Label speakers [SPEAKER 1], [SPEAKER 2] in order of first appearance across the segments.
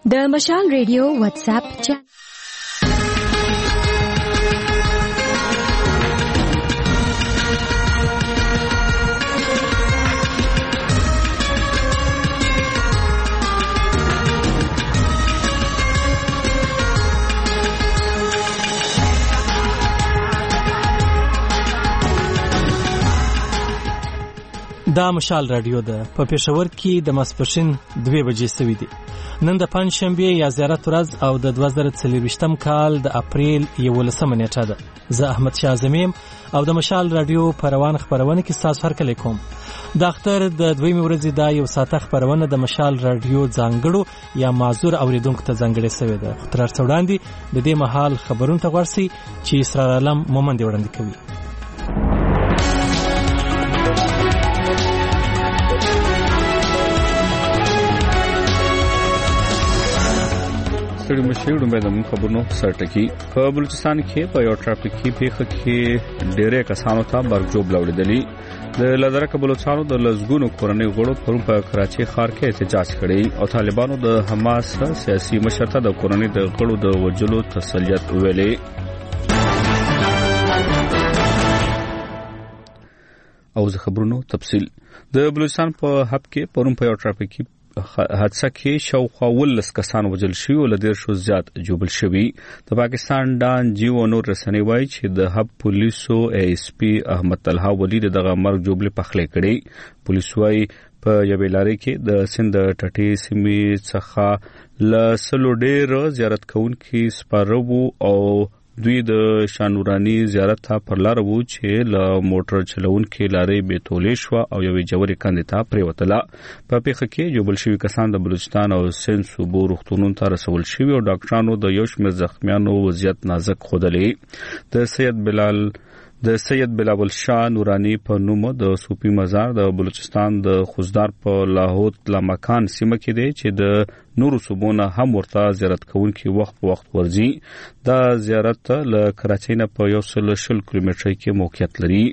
[SPEAKER 1] د مشال ریډیو واتس اپ چینل
[SPEAKER 2] دا مشال رادیو ده په پېښور کې د ماسپښین 2 بجې سوي دي. نن د پنځشنبه یا زیارت ورځ او د 2023 کال د اپریل 11 نیټه ده. زه احمد شاه زمیم او د مشال رادیو په روان خبرونه کې تاسو هرکلی کوم. د اختر د 2 ورځې دا یو ساعته خبرونه د مشال رادیو ځانګړو یا معذور اوریدونکو ته ځانګړې شوې ده. خو تر څو وړاندې د دې مهال خبرونه ته ورسي چې اسرار عالم مومند وړاندې کوي.
[SPEAKER 3] ستړي مشي وډم د خبرونو سرټکی په بلوچستان کې په یو ټرافیکي پیښه کې ډېرې کسانو ته برجوب لوړېدلی. د لدرکه بلوچستانو د لزګونو کورنۍ غړو پرون په کراچي ښار کې احتجاج کړی او طالبانو د حماس سیاسي مشرته د کورنۍ د غړو د وجلو تسلیت ویلي. او زه خبرونو تفصیل د بلوچستان په هب کې پرون په یو ټرافیکي حادثه کې شاوخوا 19 کسان وژل شوي او له 150 زیات جوبل شوي. د پاکستان ډان جیو نور رسنۍ وایي چې د هب پولیسو ایس پی احمد طلحه ولی دغه مرګ جوبل پخلې کړي. پولیس وایي په یوې لارې کې د سند ټټي سیمې څخه له سلو ډېر زیارت کوونکي سپاره وو او دوی د شانورانی زیارت ته پر لار وو چې له موټر چلونکي لارې به تولې شو او یوې جوړې کندې ته پریوتله. په پیښه کې جوبل شوي کسان د بلوچستان او سند صوبو روغتونونو ته رسول شوي او ډاکټرانو د یو شمېر زخمیانو وضعیت نازک ښودلی. د سید بلاول شاه نورانی په نوم د صوفي مزار د بلوچستان د خوزدار په لاهوت لامکان سیمه کې دی چې د نورو صوبونو هم ورته زیارت کوونکي وخت په وخت ورځي. دا زیارت له کراچۍ نه په 120 کیلومتره کې موقعیت لري.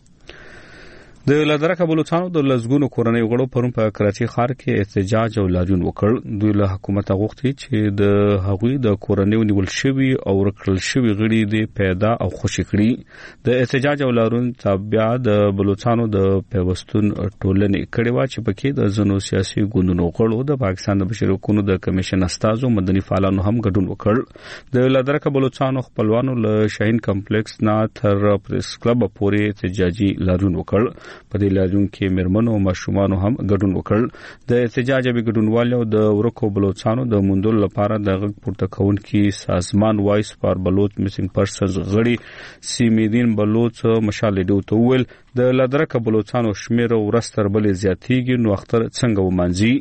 [SPEAKER 3] د لدرکه بلوچستان د لزګونو کورنۍ غړو پرون په کراچي ښار کې احتجاج او لاریون وکړ. دوی له حکومت غوښتي چې د هغوی د کورنۍ نیول شوی او ورکړل شوی غړي د پیدا او خوشی کړي. د احتجاج او لاریون تابع د بلوچستان د پیوستون ټولنې کړي وا چې پکې د زنو سیاسي ګوندونو غړو د پاکستان د بشري حقوقو د کمیشن استازو مدني فعالانو هم ګډون وکړ. د لدرکه بلوچستان خپلوانو له شاهین کمپلیکس نه تر پریس کلب پورې احتجاجي لاریون وکړ. په دې لاریون کې مرمنو او ماشومان هم ګډون وکړ. د احتجاج به ګډونوالو د ورکو بلوچستانو د موندلو لپاره د غږ پورته کوونکي سازمان وایس فار بلوچ میسنګ پرسنز غړي سیمېدین بلوچ مشال ریډیو ته وویل د لدرکه بلوچستانو شمیر ورستر بلې زیاتېږي نو اختر څنګه ومانځي.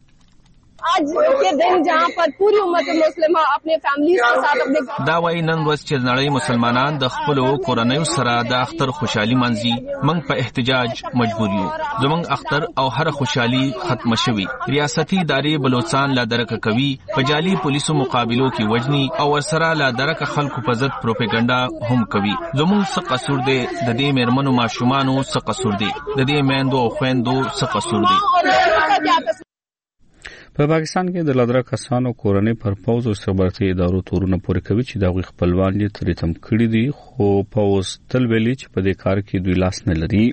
[SPEAKER 4] आज के दिन जहां पर पूरी उम्मत मुस्लिमा अपने फैमिलीज के साथ अपने
[SPEAKER 5] دا وایي نن ورځ چې نړۍ مسلمانان د خپل کورنۍ سره د اختر خوشحالي منځي. موږ په احتجاج مجبور یو. زموږ اختر او هر خوشحالي ختم شوي. ریاستي ادارې بلوچستان لا درکه کوي په جعلي پولیسو مقابلو کې وجني او ورسره لا درکه خلکو په ضد پروپاګاندا هم کوي. زموږ څه قصور دی؟ د دې مېرمنو ماشومانو څه قصور دی؟ د دې میندو او خويندو څه قصور دی؟
[SPEAKER 3] په پاکستان کې د لدرک کسانو کورنۍ پر پوز او خبرتي ادارو تورونه پورې کوي چې دا غوي خپلوان یې تریتم کړی دي خو پوز تل ویلي چې په دې کار کې دوی لاس نه لري.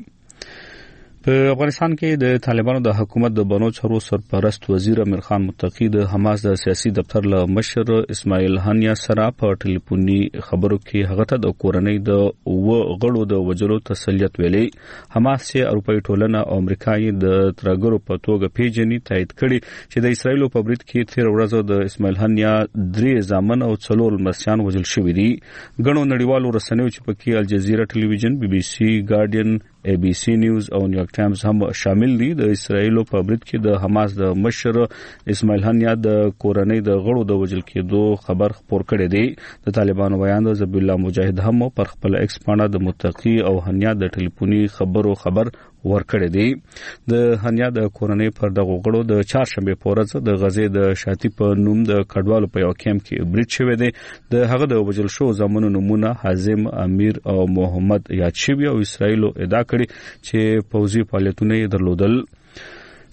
[SPEAKER 3] په افغانستان کې د طالبانو د حکومت د بنو چارو سرپرست وزیر امیر خان متقی د حماس د سیاسي دفتر له مشر اسماعیل هانیا سره په ټلیفوني خبرو کې هغه ته د کورنۍ د غړو د وجلو تسلیت ویلي. حماس چې اروپאי ټولنه او امریکایي د ترګرو په توګه پیژني تایید کړي چې د اسرایل په برید کې 13 ورځې د اسماعیل هانیا 3 ځامن او 4 مرسیان وژل شوي دي. غنو نړیوالو رسنیو چې پکې الجزیره ټلویزیون بي بي سي ګارډین ABC نیوز او نیویارک ټایمز هم شامل دي. د اسرایل په برید کې د حماس د مشر اسماعیل هانیا د کورنۍ د غړو د وژل کېدو خبر خپور کړی دی. د طالبانو بیان د ذبیح الله مجاهد هم پر خپل ایکس پاڼه د متقی او هانیا د ټلیفوني خبر ورکړی دی. د هانیا د کورنۍ پر دغه غړو د چهارشنبه په ورځ د غزې د شاتی په نوم د کډوالو په یو کیمپ کې برید شوی دی. د هغه د وژل شو زمونو نمونه حازم امیر او محمد یاد شوی او اسرایل ادعا کړي چې پوځي فعالیتونه درلودل.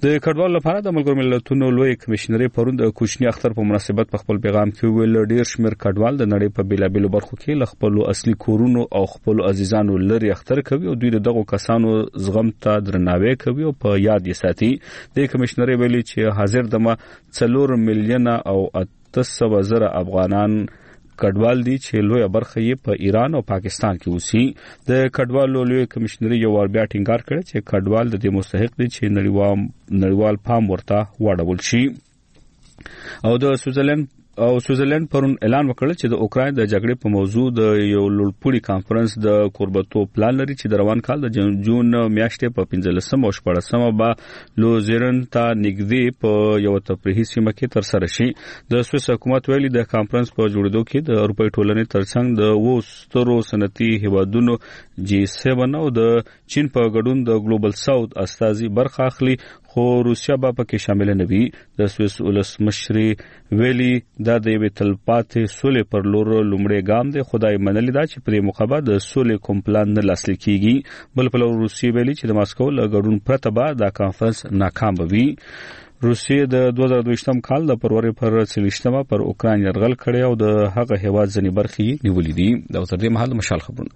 [SPEAKER 3] د کډوالو لپاره د ملګرو ملتونو لوی کمشنري پرون د کوچنی اختر په مناسبت په خپل پیغام کې ویل ډیر شمیر کډوال د نړۍ په بیلابیلو برخو کې ل خپل اصلي کورونو او خپل عزیزانو لري اختر کوي او دوی دغه کسانو زغم ته درناوی کوي او په یاد یې ساتي. د کمشنري ویلي چې حاضر دمه 4 میلیون او 800,000 افغانان کډوال دي چې لوی برخه یې په ایران او پاکستان کې اوسي. د کډوالو لوی کمشنري یو ور بیا ټینګار کړ چې کډوال د دې مستحق دي چې نړیوال پام ورته واړول شي. او د سویټزرلند پرون اعلان وکړ چې د اوکراین د جګړې په موضوع د یو لوړپوړي کانفرنس د کوربتو پلان لري چې د روان کال د جون میاشتې په 15 او 14 به لوزرن ته نږدې په یو تفریحي سیمه کې تر سره شي. د سویس حکومت ویلي د کانفرنس په جوړېدو کې د اروپای ټولنې ترڅنګ د وسترو صنعتي هیوادونو G7 او د چین په ګډون د ګلوبل ساوث استازي برخه اخلي، خو روسیا به پکې شامل نه وي. د سویس ولسمشر ویلي دا د یوې تلپاتې سولې پر لور لومړی ګام دی. خدای منلي دا چې په دې مقابله د سولې کوم پلان نه لاسلیک کیږي. بل په روسیې ویلي چې د ماسکو له ګډون پرته به دا کانفرنس ناکام وي. روسیې د 2022 کال د فروری پر 30 پر اوکراین یرغل کړی او د هغه هیواد ځنې برخې نیولې دي. دا تر دې مهال مشال خبرونه.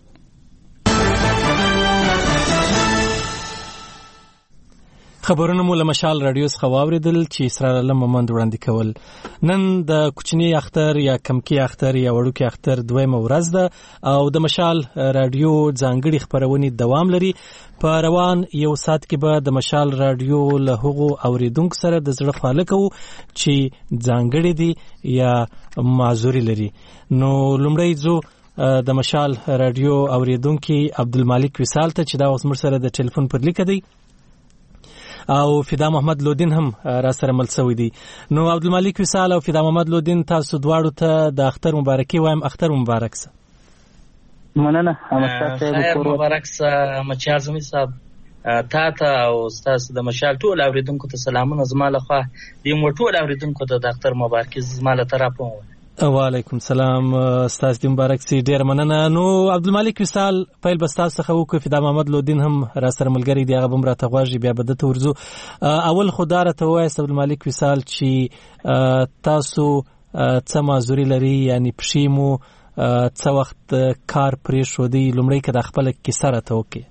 [SPEAKER 2] خبرونه مو له مشال رادیو څخه واوریدل چې اسرار علم مومند وړاندې کول. نن د کوچنی اختر یا کمکی اختر یا وړوکی اختر دویمه ورځ ده او د مشال رادیو ځانګړي خبرونه دوام لري. په روان یو سات کې به د مشال رادیو له هغو اوریدونکو سره د زړه خواله کوو چې ځانګړي دي یا معذوري لري. نو لومړی زو د مشال رادیو اوریدونکو عبدالمالک وصال ته چې دا اوس مر سره د ټلیفون پر لیک دی او فدا محمد لودین هم را سره مل شوی دی. نو عبدالمالک وصال او فدا محمد لودین تاسو دواړو ته د اختر مبارکي وایم. اختر مبارک سه.
[SPEAKER 6] مننه. خیر مبارک سه مچ اعظمي صاحب تا ته او تاسو د مشال ټول اوریدونکو ته سلامونه زما له خوا. دیم ټول اوریدونکو ته د اختر مبارکي زما له طرفه.
[SPEAKER 2] وعلیکم سلام. استاد دې مبارک سي. ډیر مننه. نو عبدالمالک وصال پیل بستا څخه وکړو. فدا محمد لودین هم را سره ملګری دی، هغه بم راته غواړي بیا بده ته ورزو. اول خدای ته وایي عبدالمالک وصال چې تاسو څه معذوري لري، یعنی پښیمو څه وخت کار پرې شو دی. لومړی که د خپل کیسه راته وکړي.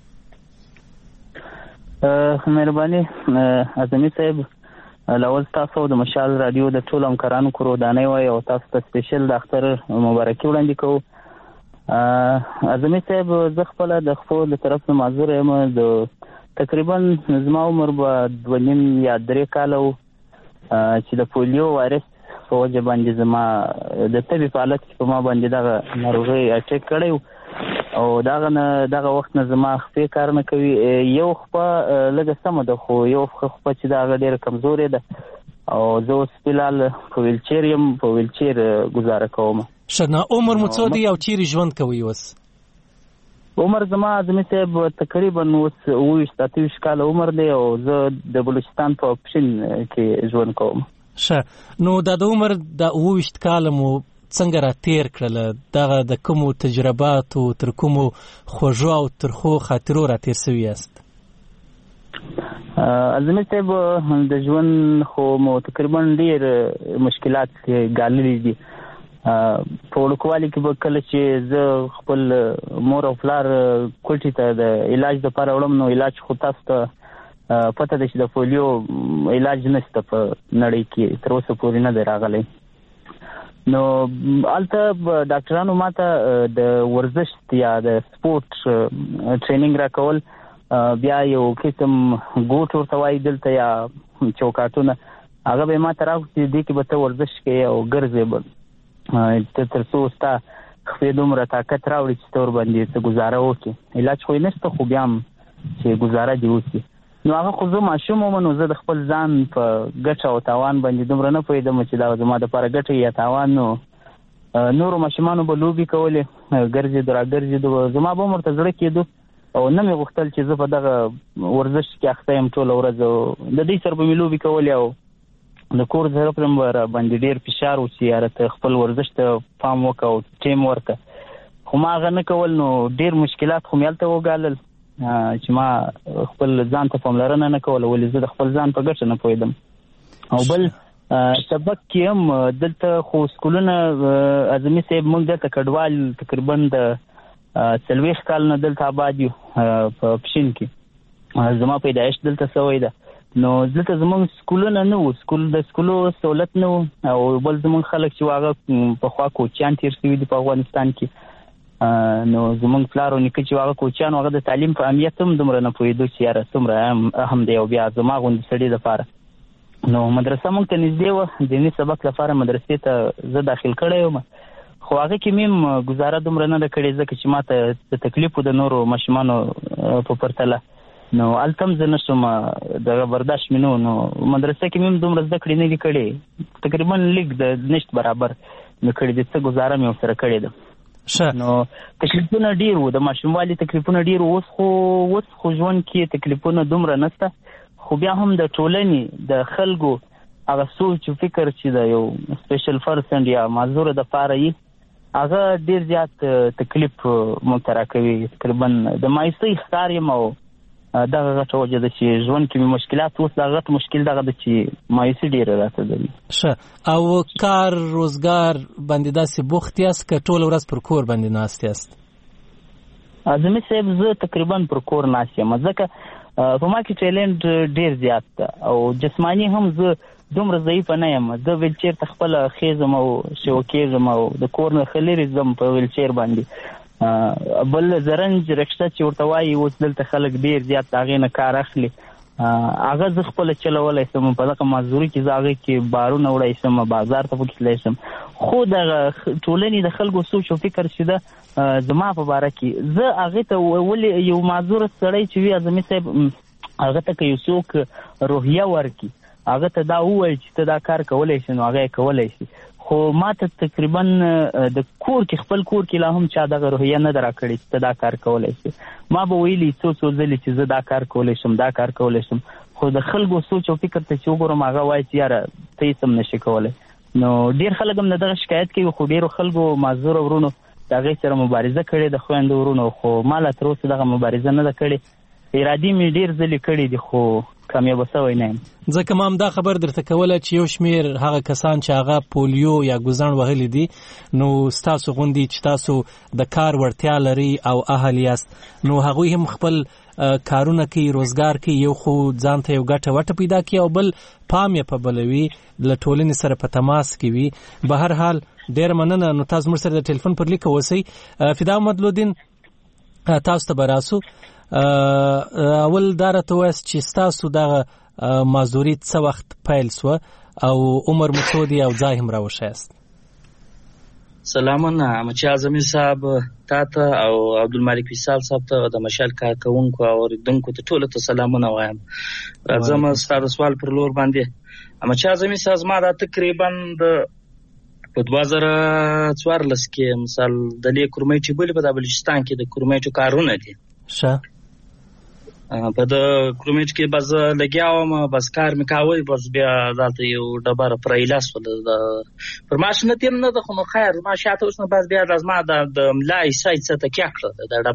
[SPEAKER 6] مهرباني اعظمي صاحب. لاول تاسو د مشال رادیو د ټولو همکارانو قرباني وای او تاسو ته سپیشل د اختر مبارکي وړاندې کوم. اعظمي صاحب زه خپل د خپل طرف نه معذور یم. د تقریبا زما عمر به 2.5 یا 3 کال و چې د پولیو وایرس په وجه باندې زما د طبي په حالت کې په ما باندې دغه ناروغي اټیک کړی او دغه وخت نه زما خپې کار نه کوي. یو خپه لږه سمه ده خو یو خپه چې دغه ډېره کمزورې ده او زه اوس فلحال په ویلچیر یم، په ویلچیر ګزاره کوم.
[SPEAKER 2] ښه. نه عمر مو څو دی او چیرې ژوند کوئ اوس؟
[SPEAKER 6] عمر زما اعظمي صاحب تقریبا اوس 28 کاله عمر دی او زه د بلوچستان په اپشن کې ژوند کوم.
[SPEAKER 2] ښه. نو دا د عمر د 28 کاله مو څنګه را تیر کړل؟ دغه د کومو تجرباتو تر کومو خوږو او ترخو خاطرو را تیر شوي یاست؟
[SPEAKER 6] اعظمي صاحب د ژوند خو مو تقریبا ډېر مشکلات ګاللي دي. په وړوکوالي کې به کله چې زه خپل مور او پلار کوټې ته د علاج دپاره وړم نو علاج خو تاسو ته پته ده چې د پولیو علاج نشته په نړۍ کې، تر اوسه پورې نه دی راغلی. نو البته ډاکټرانو ماته د ورزش یا د سپورت ټریننګ راکول، بیا یو قسم ګوټ ورته وایي دلته یا چوکاټونه، هغه به ماته راکړي چې دې کې به ته ورزش کوې او ګرځې به تر څو ستا خپې دومره طاقت راوړي چې ته ورباندې څه ګزاره وکړې. علاج خو یې نشته خو بیا هم چې ګزاره دې وکړي. نو هغه خو زه ماشوم وم، نو زه د خپل ځان په ګټه او تاوان باندې دومره نه پوهېدم چې دا زما دپاره ګټه یا تاوان. نو نورو ماشومانو به لوبې کولې، ګرځېدو را ګرځېدو، زما به هم ورته زړه کېدو او نه مې غوښتل چې زه په دغه ورزش کې اخته یم ټوله ورځ. د دوی سره به مې لوبې کولې او د کور طرف نه به را باندې ډېر فشار و چې یاره ته خپل ورزش ته پام وکړه او ټیم ورکړه، خو ما هغه نه کول. نو ډېر مشکلات خو مې هلته وګالل. چې ما خپل ځان ته پاملرنه نه کوله، ولې زه د خپل ځان په ګټه نه پوهېدم. او بل سبق کې هم دلته خو سکولونه اعظمي صاحب موږ دلته کډوال تقریبا د 40 کال نه دلته آباد یو په پښین کې، زما پیدایش دلته شوی ده. نو دلته زموږ سکولونه نه وو، سکولو سہولت نه وو. او بل زموږ خلک چې هغه پخوا کوچیان تیر شوي دي په افغانستان کې، نو زموږ پلار او نیکه چې هغه کوچیان، هغه د تعلیم په اهمیت هم دومره نه پوهېدو چې یاره څومره اهم دی. او بیا زما غوندې سړي دپاره نو مدرسه موږ ته نږدې وه، دیني سبق لپاره مدرسې ته زه داخل کړی وم. خو هغه کې مې ګزاره دومره نه ده کړې ځکه چې ما ته د تکلیف د نورو ماشومانو په پرتله، نو هلته هم زه نه شوم دغه برداشت مې نه. نو مدرسه کې مې دومره زده کړې نه دي کړې، تقریبا لږ د نشت برابر مې کړې دي، څه ګزاره مې ورسره کړې ده. نو تکلیفونه ډېر وو، د ماشوموالي تکلیفونه ډېر وو. اوس خو ژوند کې تکلیفونه دومره نشته، خو بیا هم د ټولنې د خلکو هغه سوچ او فکر چې د یو سپیشل پرسن یا معذور د پاره یې هغه ډېر زیات تکلیف موږ ته راکوي. تقریبا د مایوسۍ ښکار یم، او دغه غټه وجه ده چې ژوند کې مې مشکلات اوس دغه غټ مشکل دغه ده چې مایوسي ډېره راته لري.
[SPEAKER 2] ښه، او کار روزګار باندې داسې بوخت یاست که ټوله ورځ پر کور باندې ناست یاست؟
[SPEAKER 6] اعظمي صاحب زه تقریبا پر کور ناست یم، ځکه په ما کې ټیلنټ ډېر زیات ده، او جسماني هم زه دومره ضعیفه نه یم. زه ویلچیر ته خپله خیزم او شو کېږم، او د کور نه ښه لرې ځم په ویلچیر باندې. بل زرنج رکشه چې ورته وایي، اوس دلته خلک ډېر زیات د هغې نه کار اخلي، هغه زه خپله چلولی شم. په دغه معذوري کې زه هغې کې بارونه وړی شم، بازار ته پکې تللی شم. خو دغه ټولنې د خلکو سوچ او فکر چې ده زما په باره کې، زه هغې ته ولې یو معذور سړی چې وي اعظمي صاحب، هغه ته که یو څوک روحیه ورکړي، هغه ته دا ووایي چې ته دا کار کولی شي، نو هغه یې کولی شي. خو ما ته تقریبا د کور کې خپل کور کې لا هم چا دغه روحیه نه ده راکړې چې ته دا کار کولی شي. ما به ویلي څو ځلې چې زه دا کار کولی شم، دا کار کولی شم، خو د خلکو سوچ او فکر ته چې وګورم، هغه وایي چې یاره ته هېڅ هم نشي کولی. نو ډېر خلک هم د دغه شکایت کوي، خو ډېرو خلکو معذور ورونو د هغې سره مبارزه کړې د خویندو ورونو، خو ما لا تر اوسه دغه مبارزه نه ده کړې. ارادي مې ډېر ځلې کړې دي، خو کامیابه شوی نه یم.
[SPEAKER 2] ځکه ما هم دا خبر درته کوله چې یو شمېر هغه کسان چې هغه پولیو یا ګوزڼ وهلي دي، نو ستاسو غوندي چې تاسو د کار وړتیا لري او اهل یاست، نو هغوی هم خپل کارونه کوي، روزګار کوي، یو خو ځان ته یو ګټه وټه پیدا کوي، او بل پام یې په بلوي، له ټولنې سره په تماس کې وي. به هر حال ډېره مننه. نو تاسو موږ سره د ټلیفون پر لیکه اوسئ. فدا محمدالدین، تاسو ته به راسو. اول دا راته ووایاست چې ستاسو دغه معذوري څه وخت پیل سوه، او عمر مو څو دی، او ځای هم راوښیاست؟
[SPEAKER 7] سلامونه احمدشاه اعظمي صاحب تا ته او عبدالمالک وصال صاحب ته، د مشال کارکوونکو او اوریدونکو ته ټولو ته سلامونه وایم. راځم ستاسو سوال پر لور باندې. احمدشاه اعظمي صاحب زما دا تقریبا په 2014 کې مثال د لې کورمې چې بولې په بلوچستان کې د کورمې کارونه دي.
[SPEAKER 2] ښه،
[SPEAKER 7] په د کرومیټ کې بس لګیا وم، بس کار مې کاوه، بس بیا دلته یو ډبره پرایله شوله پر ماشین تېر نه ده، خو نو خیر ما شاته اوس نه بس بیا زما د ملا عیسی څه تکیه کړه د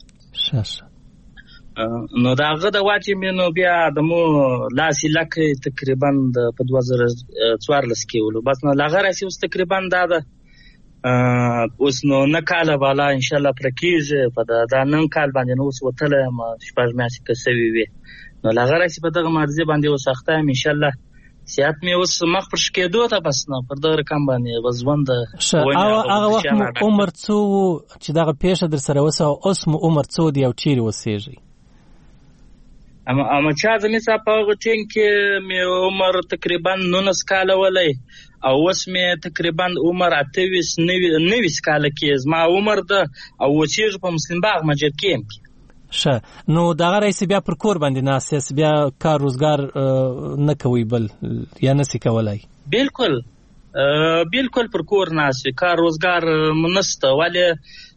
[SPEAKER 7] ډبرې. نو د هغه د واچې مې نو بیا د مو لاسې لکې تقریبا په 2014 کې ولو، بس نو له هغه راسي اوس تقریبا دا ده اوس نو نه کاله بالا انشاءالله پر کېږي، په دا نن کال باندې نو اوس وتلی یم، شپږ میاشتې که سوي وي، نو له هغه راسي په دغه معرضې باندې اوس اخته یم. انشاءالله صحت مې اوس مخ پر ښه کېدو ته، بس نو پر دغه رقم باندې به ژوند.
[SPEAKER 2] هغه وخت مو عمر څو و چې دغه پیښه در سره وسوه، اوس مو عمر څو دی او چیرې اوسېږئ؟
[SPEAKER 7] احمدشاه اعظمي صاحب په هغه ټیم کې مې عمر تقریبا 19 کاله ولی، او اوس مې تقریبا عمر 28-29 کاله کې زما عمر ده، او اوسېږم په مسلم باغ مسجد کې یم.
[SPEAKER 2] ښه، نو دغه رئیس بیا پر کور باندې ناست یاست، بیا کار روزګار نه کوئ بل یا نسي کولی؟
[SPEAKER 7] بالکل پر کور ناست، کار روزګار نشته، ولې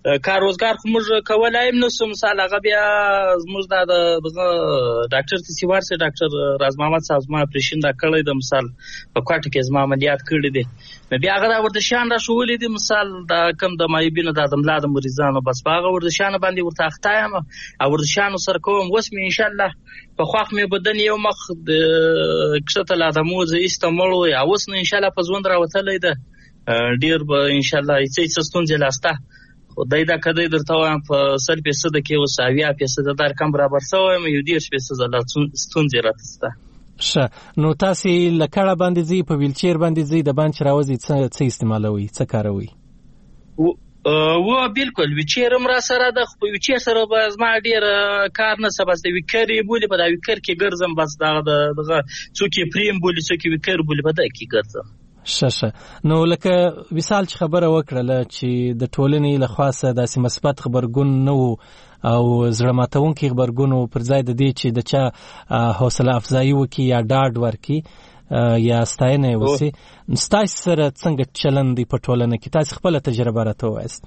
[SPEAKER 7] کار روزګار خو موږ کولای هم نشو. مثال هغه بیا موږ د ډاکټر تسیوار سره ډاکټر راز محمد صاحب ما اپریشن دا کړی د مثال په کوټه کې زما عملیات کړی دي. بیا هغه د ورزشان را شولې دي مثال دا کم د مایبینو د ملا د مریضانو بس هغه ورزشان باندې ورته اختایم او ورزشانو سره کوم وس مې ان شاء الله په خواخ مې بدن یو مخ د کښته لا د موزه استعمال او اوس نو ان شاء الله په ژوند راوتلې ده ډیر به ان شاء الله هیڅ ستونزه لاسته خدای دا کده درته وایم په 100% کې اوس 80% در کم برابر شوی مې یو 10% لا ستونزه راته.
[SPEAKER 2] ښه نو تاسو لکړه باندې زی په ویلچیر باندې زی د باندې راوځي څه استعمالوي څه کاروي؟
[SPEAKER 7] و بالکل ویچیرم را سره د خو ویچیر سره به زما ډیر کار نه سبا د ویکری بولی په دا ویکر کې ګرځم بس دغه څوکي پریم بولی څوکي ویکر بولی په دا کې ګرځم.
[SPEAKER 2] ښه نو لکه وصال چې خبره وکړه چې د ټولنې له خاصه داسې مثبت خبرګون نه وو او زړه ماتونکي خبرګون پر ځای د دې چې د چا حوصله افزایی وکي یا ډاډ ورکي یا ستاینه وسی ستاسو سره څنګه چلند دی په ټولنه کې تاسو خپل تجربه راته وایست؟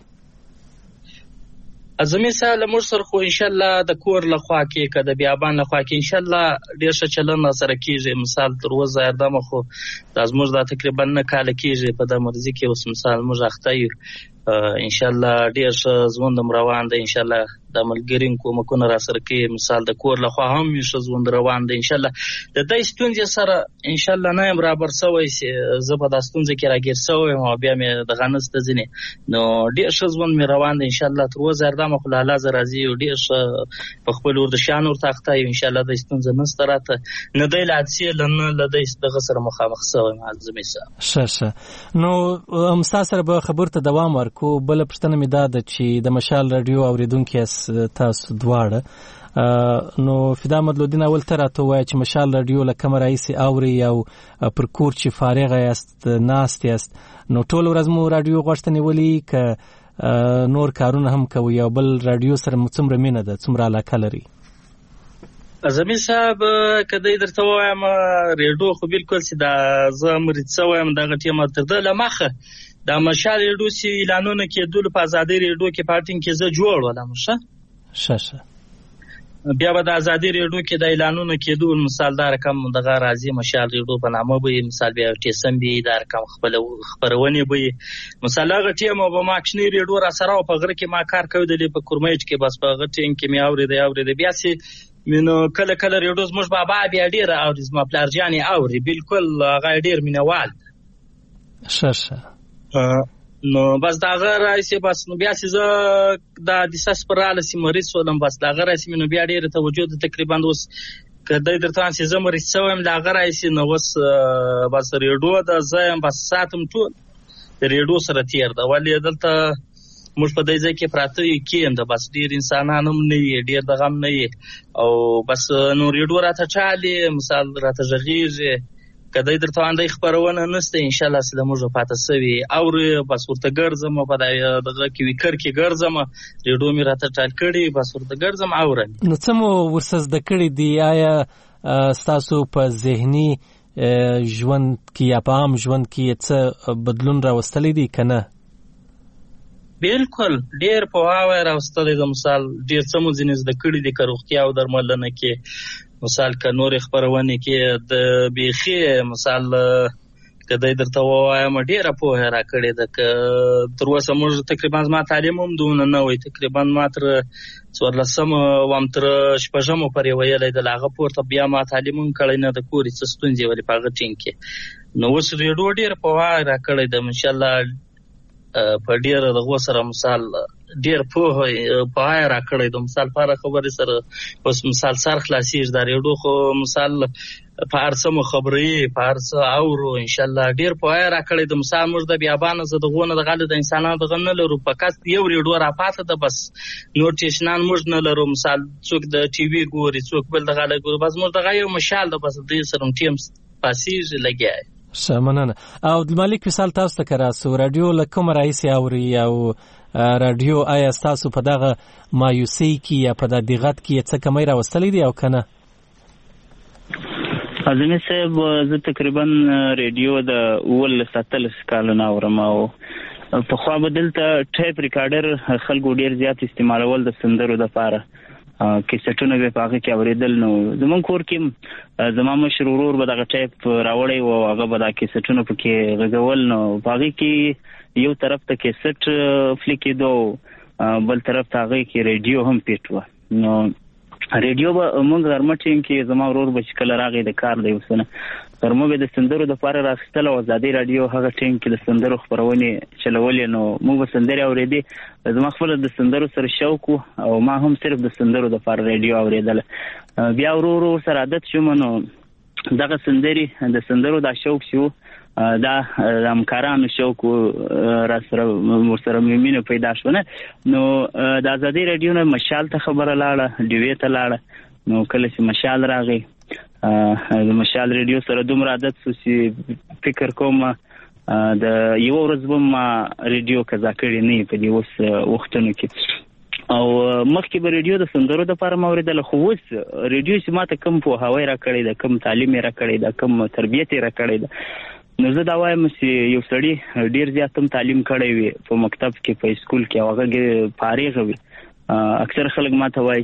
[SPEAKER 7] ازمه سره موږ سره خو ان شاء الله د کور لخوا کې کده بیابان لخوا کې ان شاء الله ډیر ښه چلند سره کیږي. مثال تر وزه اردمه خو د موږ د تقریبا نه کال کیږي په د مرزي کې اوس مثال موږ اخته یو ان شاء الله ډیر ښه ژوند روان دی. ان شاء الله د ملګرین کومکونه را سره کې مثال د کور لخوا هم ښه ژوند روان دی. ان شاء الله د دې ستونزې سره ان شاء الله نه برابر سوی زه په د ستونزې کې راګیر سوی او بیا مې د غنس ته ځنه نو ډیر ښه ژوند مې روان دی. ان شاء الله تر وزه اردمه خو الله ز راضي او ډیر ښه په خپل ورزشان ورته اخته ان شاء الله د ستونزې نه ستراته نه دی لادسي لنه لدې دغه سره مخامخ سوی معزمه صاحب.
[SPEAKER 2] ښه نو مساسره به خبرته دوام ورکو. بل پښتنه مې دا د چې د مشال رادیو اوریدونکو تاسو دواړه نو فدا مدلودین اول تر راته وای چې مشال رادیو لکه رئیس اوري او پر کور چې فارغ است ناست است نو ټول ورځ مو رادیو غوښتنې ولي ک نور کارونه هم کوي او بل رادیو سره څومره مینه ده څومره علاقه لري؟
[SPEAKER 7] زمي صاحب کدی درته وایم ریډیو خو بالکل چې دا زه مریض شوم دغه ټیم تر د لمخه د مشال ریډیو سی اعلانونه کېدل په ازادي ریډیو کې پارټینګ کې زه جوړ ولم. ښه بیا به د ازادي ریډیو کې د اعلانونه کېدل مثال دا رقم دغه راځي مشال ریډیو په نامه به مثال بیا ټیسم بي دا رقم خبرونه به مثال هغه ټیم به ماکشنی ریډیو را سره په غره کې ما کار کوي د په کورمیج کې بس په غټین کې مې اورید بیا سي مینو کله ریډیو زموږ بابا بیا ډیر اوري زما پلارجاني اوري بالکل هغه ډیر مینوال.
[SPEAKER 2] ښه
[SPEAKER 7] نو بس دا غراسی بس نو بیا چې زه د دساس پراله سیمریس ولم بس دا غراسی نو بیا ډیر توجه تقریبا اوس کله درته چې زه مریض شوم دا غراسی نو اوس بس ریډیو د زم بس ساتم ټول ریډیو سره تیر دا ولې دلته موږ په دې ځای کې پراته یو کېند بس ډیر انسانانو نه ډیر د غم نه او بس نو ریډیو راته چالي مثال راته ژغیږي کدی درته باندې خبرونه نشته ان شاء الله سلام موږ پاتې سوي او بس ورته ګرځم په دغه کې وکر کې ګرځم ریډیو مې راته ټال کړي بس ورته ګرځم اورم.
[SPEAKER 2] نو څه مو ورسز د کړي دی آیا تاسو په ذهني ژوند کې یا په عام ژوند کې څه بدلون راوستلی دی کنه؟
[SPEAKER 7] بالکل ډیر په هوا راوستلی د مثال ډیر څه مو ځینې د کړي دی کروختیا او درملنه کې مثال ک نور خبرونه کې د بیخي مثال کدی درته وایم ډیره په هرا کړي د تر اوسه موږ تقریبا ما تعلیم هم دونه نه وي تقریبا ماتر 14 وام تر شپږم پرې ویلې د لاغه پورته بیا ما تعلیم هم کړی نه د کورې څه ستونزې ولې پاغه ټینګ کې نو اوس ریډیو ډیر په هرا کړي د ان شاء الله په ډیر دغه سره مثال ډیر په هرا کړي د مثال لپاره خبرې سره اوس مثال سر خلاصي د ریډیو خو مثال پارسمو خبرې پارس اورو ان شاء الله ډیر په هرا کړي د مثال موږ د بیابان زه دغه د غل د انسانانو دغه نه لرو په کاست یو ریډیو را پاته ده بس نوټیشنان موږ نه لرو مثال څوک د ټي وي ګوري څوک بل دغه ګوري بس موږ دغه یو مشال د بس د سرم ټیم پاسیج لګیای.
[SPEAKER 2] مننه. او د مالک مثال تاسو ته کراسو رادیو لکه رئیس اوري او رادیو آیا تاسو په دغه مایوسی کې یا په دغت کې څه کمی راوستلی دی او کنه؟
[SPEAKER 6] ازمه صاحب زه تقریبا ریډیو د 17 کال نه اورم او په خوا بدلته ټیپ ریکارډر خلکو ډیر زیات استعمالول د سندرو لپاره کیسټونه به پاګه کې اوریدل. نو زمون کور کې زما مشر ورور به دغه ټیپ راوړی او هغه به دا کیسټونه پکې غږول. نو پاګه کې یو طرف ته کیسټ فلیکې دو بل طرف ته هغه کې ریډیو هم پیټ و. نو ریډیو به موږ غرمټین کې زما ورور به شکل راغی د کار دی وسنه غرمه به د سندرو د لپاره راستل او ازادي رادیو هغه ټیم کې د سندرو خبرونه چلولې. نو موږ به سندري اورېدې زما خپل د سندرو سره شوق او ما هم صرف د سندرو د لپاره ریډیو اورېدل. بیا ورو سره عادت شوم. نو دغه سندري د سندرو د شوق شو دا همکارانو شوق را سره ورسره مینه پیدا شونه. نو د ازادي رادیو نه مشال ته خبره لاړه ډیوی ته لاړه. نو کله چې مشال راغی د مشال ریډیو سره دومره عادت شو چې فکر کوم د یو ورځ به ما ریډیو قضا کړی نه په دې اوس وختونو کې. او مخکې به ریډیو د سندرو د لپاره ما اورېدل خو اوس ریډیو چې ماته کم پوهاوی را کړی ده کم تعلیم را کړی ده کم تربیت را کړی ده. نو زه دا وایم چې یو سړی ډیر زیات هم تعلیم کړی وي په مکتب کې په اسکول کې هغه فارغ وي. اکثر خلک ماته وایي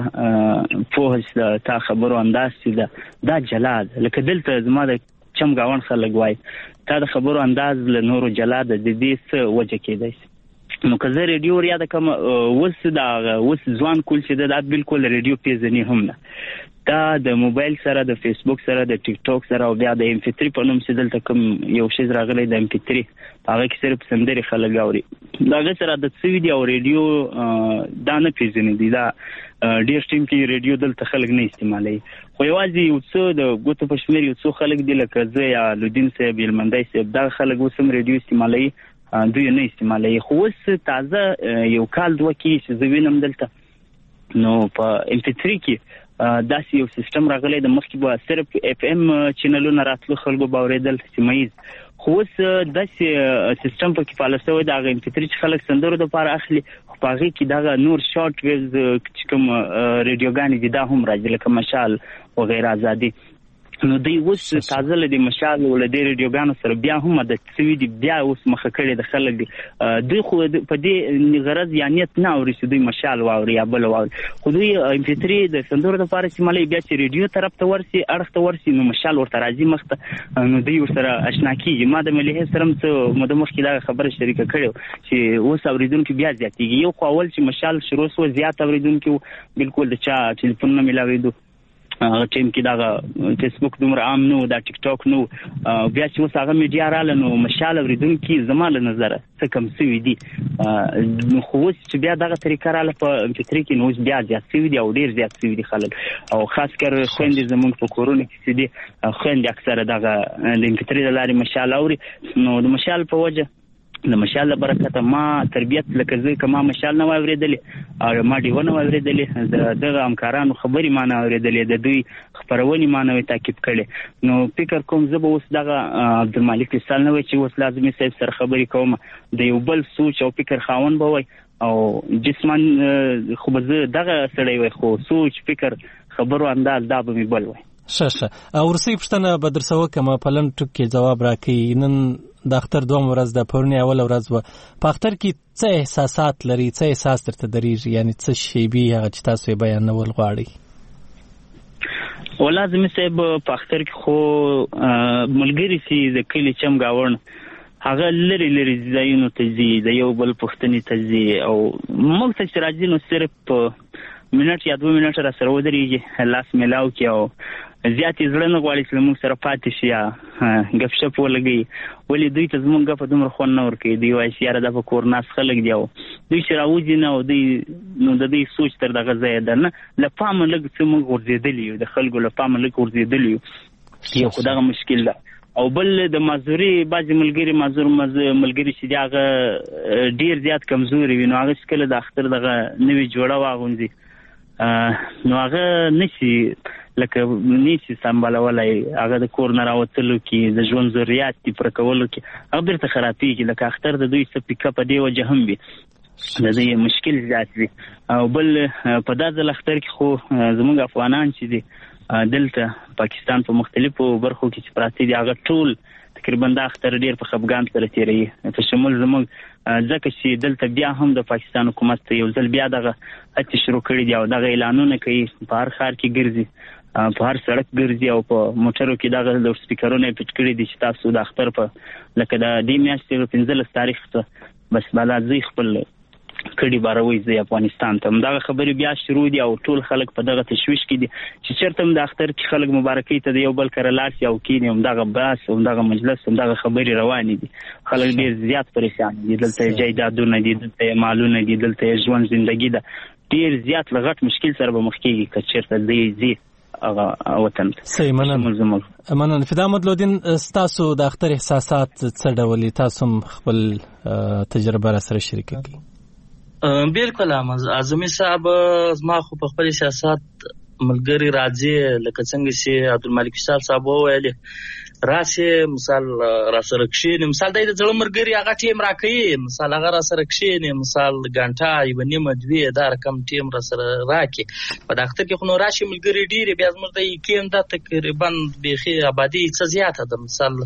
[SPEAKER 6] چې پوهه تا خبرو انداز چې دا جلاد لکه دلته زما د چمګاون خلک وایي تا د خبرو انداز له نورو جلاد د دې څه وجه کېدای شي. نو که زه ریډیو یاد کوم اوس ځوان کول چې دا بالکل ریډیو پیژني هم نه. دا د موبایل سره د فیسبوک سره د ټیک ټاک سره او بیا د ام پی 3 په نوم چې دلته کوم یو شی راغلی د ام پی 3 هغه کې صرف سندري خلک اوري. دا سره د سوي دی او ریډیو دا نه پیژني دي. دا ډیر ټیم کې ریډیو دلته خلک نه استعمالوي خو یوازې یو څه د ګوتو په شمیر یو څو خلک دي لکه زه یا لودین صاحب یلمندای صاحب دا خلک اوس هم ریډیو استعمالوي دوی نه استعمالوي. خو اوس تازه یو کال دوه کې چې زه وینم دلته نو په ام پی 3 کې داسې یو سیستم راغلی د مخکې به صرف اف ام چینلونه راتلو خلکو به اورېدل سیمه ییز. خو اوس داسې سیستم پکې فعال شوی د هغه ام پی 3 چې خلک سندرو دپاره اخلي خو په هغې کې دغه نور شارټ ویوز چې کوم ریډیوګانې دي دا هم راځي لکه مشال وغیره ازادي. نو دوی اوس تازه له دې مشال او له دې ریډیوګانو سره بیا هم عادت شوي دي بیا اوس مخه کړي د خلک دي. دوی خو په دې غرض یا نیت نه اوري چې دوی مشال واوري یا بل واوري خو دوی ام پی 3 د سندرو لپاره استعمالوي. بیا چې ریډیو طرف ته ورسي اړخ ته ورسي نو مشال ورته راځي مخته نو دوی ورسره اشنا کیږي. ما د ملي سره څه مده مخکې دا خبره شریکه کړو چې اوس اوریدونکو بیا زیاتېږي. یو خو اول چې مشال شروع شو زیات اوریدونکو بالکل د چا ټلیفون نه ملاوېدو هغه ټیم کې دا فیسبوک دومره عام نو دا ټیک ټاک نو بیا چې اوس هغه میډیا رااله نو مشال اوریدونکي زما له نظره څه کم سوي دي. نو خو اوس چې بیا دغه طریقه رااله په ام پی 3 کې نو اوس بیا زیات سوي دي او ډیر زیات سوي دي خلک او خاص کر خويندې زموږ په کورونو کې دي خويندې اکثره دغه د ام پی 3 د لارې مشال اوري. نو د مشال په وجه د مشال برکت ما تربیت لکه زه کما مشال نه واورېدلې او ما دی ونه واورېدلې دغه همکارانو خبري ما نه واورېدلې د دوی خبرونې ما نه تعقیب کړي. نو فکر کوم زه به اوس دغه عبدالمالک فیصل نه وای چې اوس لازمي صاحب سره خبري کوم د یو بل سوچ او فکر خاون به وای او جسمان خو به دغه سړی وای خو سوچ فکر خبرو انداز دا به می بل وای.
[SPEAKER 2] شه ورسې پښتنه به درسو کما پلن ټکی جواب راکې. نن د اختر دوم ورځ د پرونی اول ورځ و په اختر کې څه احساسات لري څه احساس درته درېږي یعنی څه شی به هغه چې تاسو بیانول غواړئ؟
[SPEAKER 6] ولازم صاحب په اختر کې خو ملګری سي د کلی چمګاون هغه لري ځایونو ته ځي د یو بل پښتني ته ځي او موږ ته چې راځي نو صرف منټ یا 2 منټ را سره ودرېږي لاس ملاو کې او زیاتې زړه نه غواړي چې موږ سره پاتې شي یا ګپ شپ ولګي ولې دوی ته زموږ غپ دومره خوند نه ورکوي. دوی وایي چې یاره دا په کور ناست خلک دي او دوی چې راوځي نه او دوی نو د دوی سوچ تر دغه ځایه ده نه له پامه لږ څه موږ غورځېدلي یو د خلکو له پامه لږ غورځېدلي یو یو خو دغه مشکل ده. او بل د مازوري بعضې ملګري ملګري چې دي هغه ډېر زیات کمزوري وي نو هغه چې کله د اختر دغه نوې جوړه واغوندي نو هغه نشي لکه نیسی سمبالولی هغه د کور نه راوتلو کې د ژوند ضرورت دي پر کولو کې هغه بیرته خرابېږي. لکه اختر د دوی څه پیکه په دې وجه هم وي د دوی مشکل زیات وي. او بل په دا ځل اختر کې خو زموږ افغانان چې دي دلته پاکستان په مختلفو برخو کې چې پراته دي هغه ټول تقریبا دا اختر ډیر په خپګان سره تیری په شمول زموږ ځکه چې دلته بیا هم د پاکستان حکومت ته یو ځل بیا دغه هڅې شروع کړي دي او دغه اعلانونه کوي په هر ښار کې ګرځي په هر سړک ګرځي او په موټرو کې دغه لوډ سپیکرونه پټ کړي دي چې تاسو د اختر په لکه د دې میاشتې 15 تاریخ ته بس بالا ځي خپل کډي باروي ځي افغانستان ته دغه خبرې بیا شروع دي او ټول خلک په دغه تشويش کې دي چې چرته د اختر کې خلک مبارکي ته یو بل کړه لاسي او کینې هم دغه باس هم دغه مجلس هم دغه خبرې روانې دي خلک ډیر زیات پریشان دي دلته جایدادونه دي دلته مالونه دي دلته ژوند ژوندۍ ده ډیر زیات لغټ مشکل سره به مخ کېږي که چرته دی وطن
[SPEAKER 2] صحیح مننه فدا احمد لودین تاسو د اختر احساسات څه ډول تاسو خپل تجربه را سره شریک کړئ
[SPEAKER 7] بالکل اعظمي صاحب زما خو په خپل احساسات ملګری راځي لکه څنګه چې عبدالملک صاحب وویل راسه مثال را سره کښینې مثال د ځړ مرګري هغه ټیم راکې مثال هغه را سره کښینې مثال غانټه یو نیمه دوی دا رقم ټیم را سره راکې په داختر کې خو نو راشي ملګری ډیر بیا زموږ د کېم د تقریبا بيخي آبادی څه زیاته ده مثال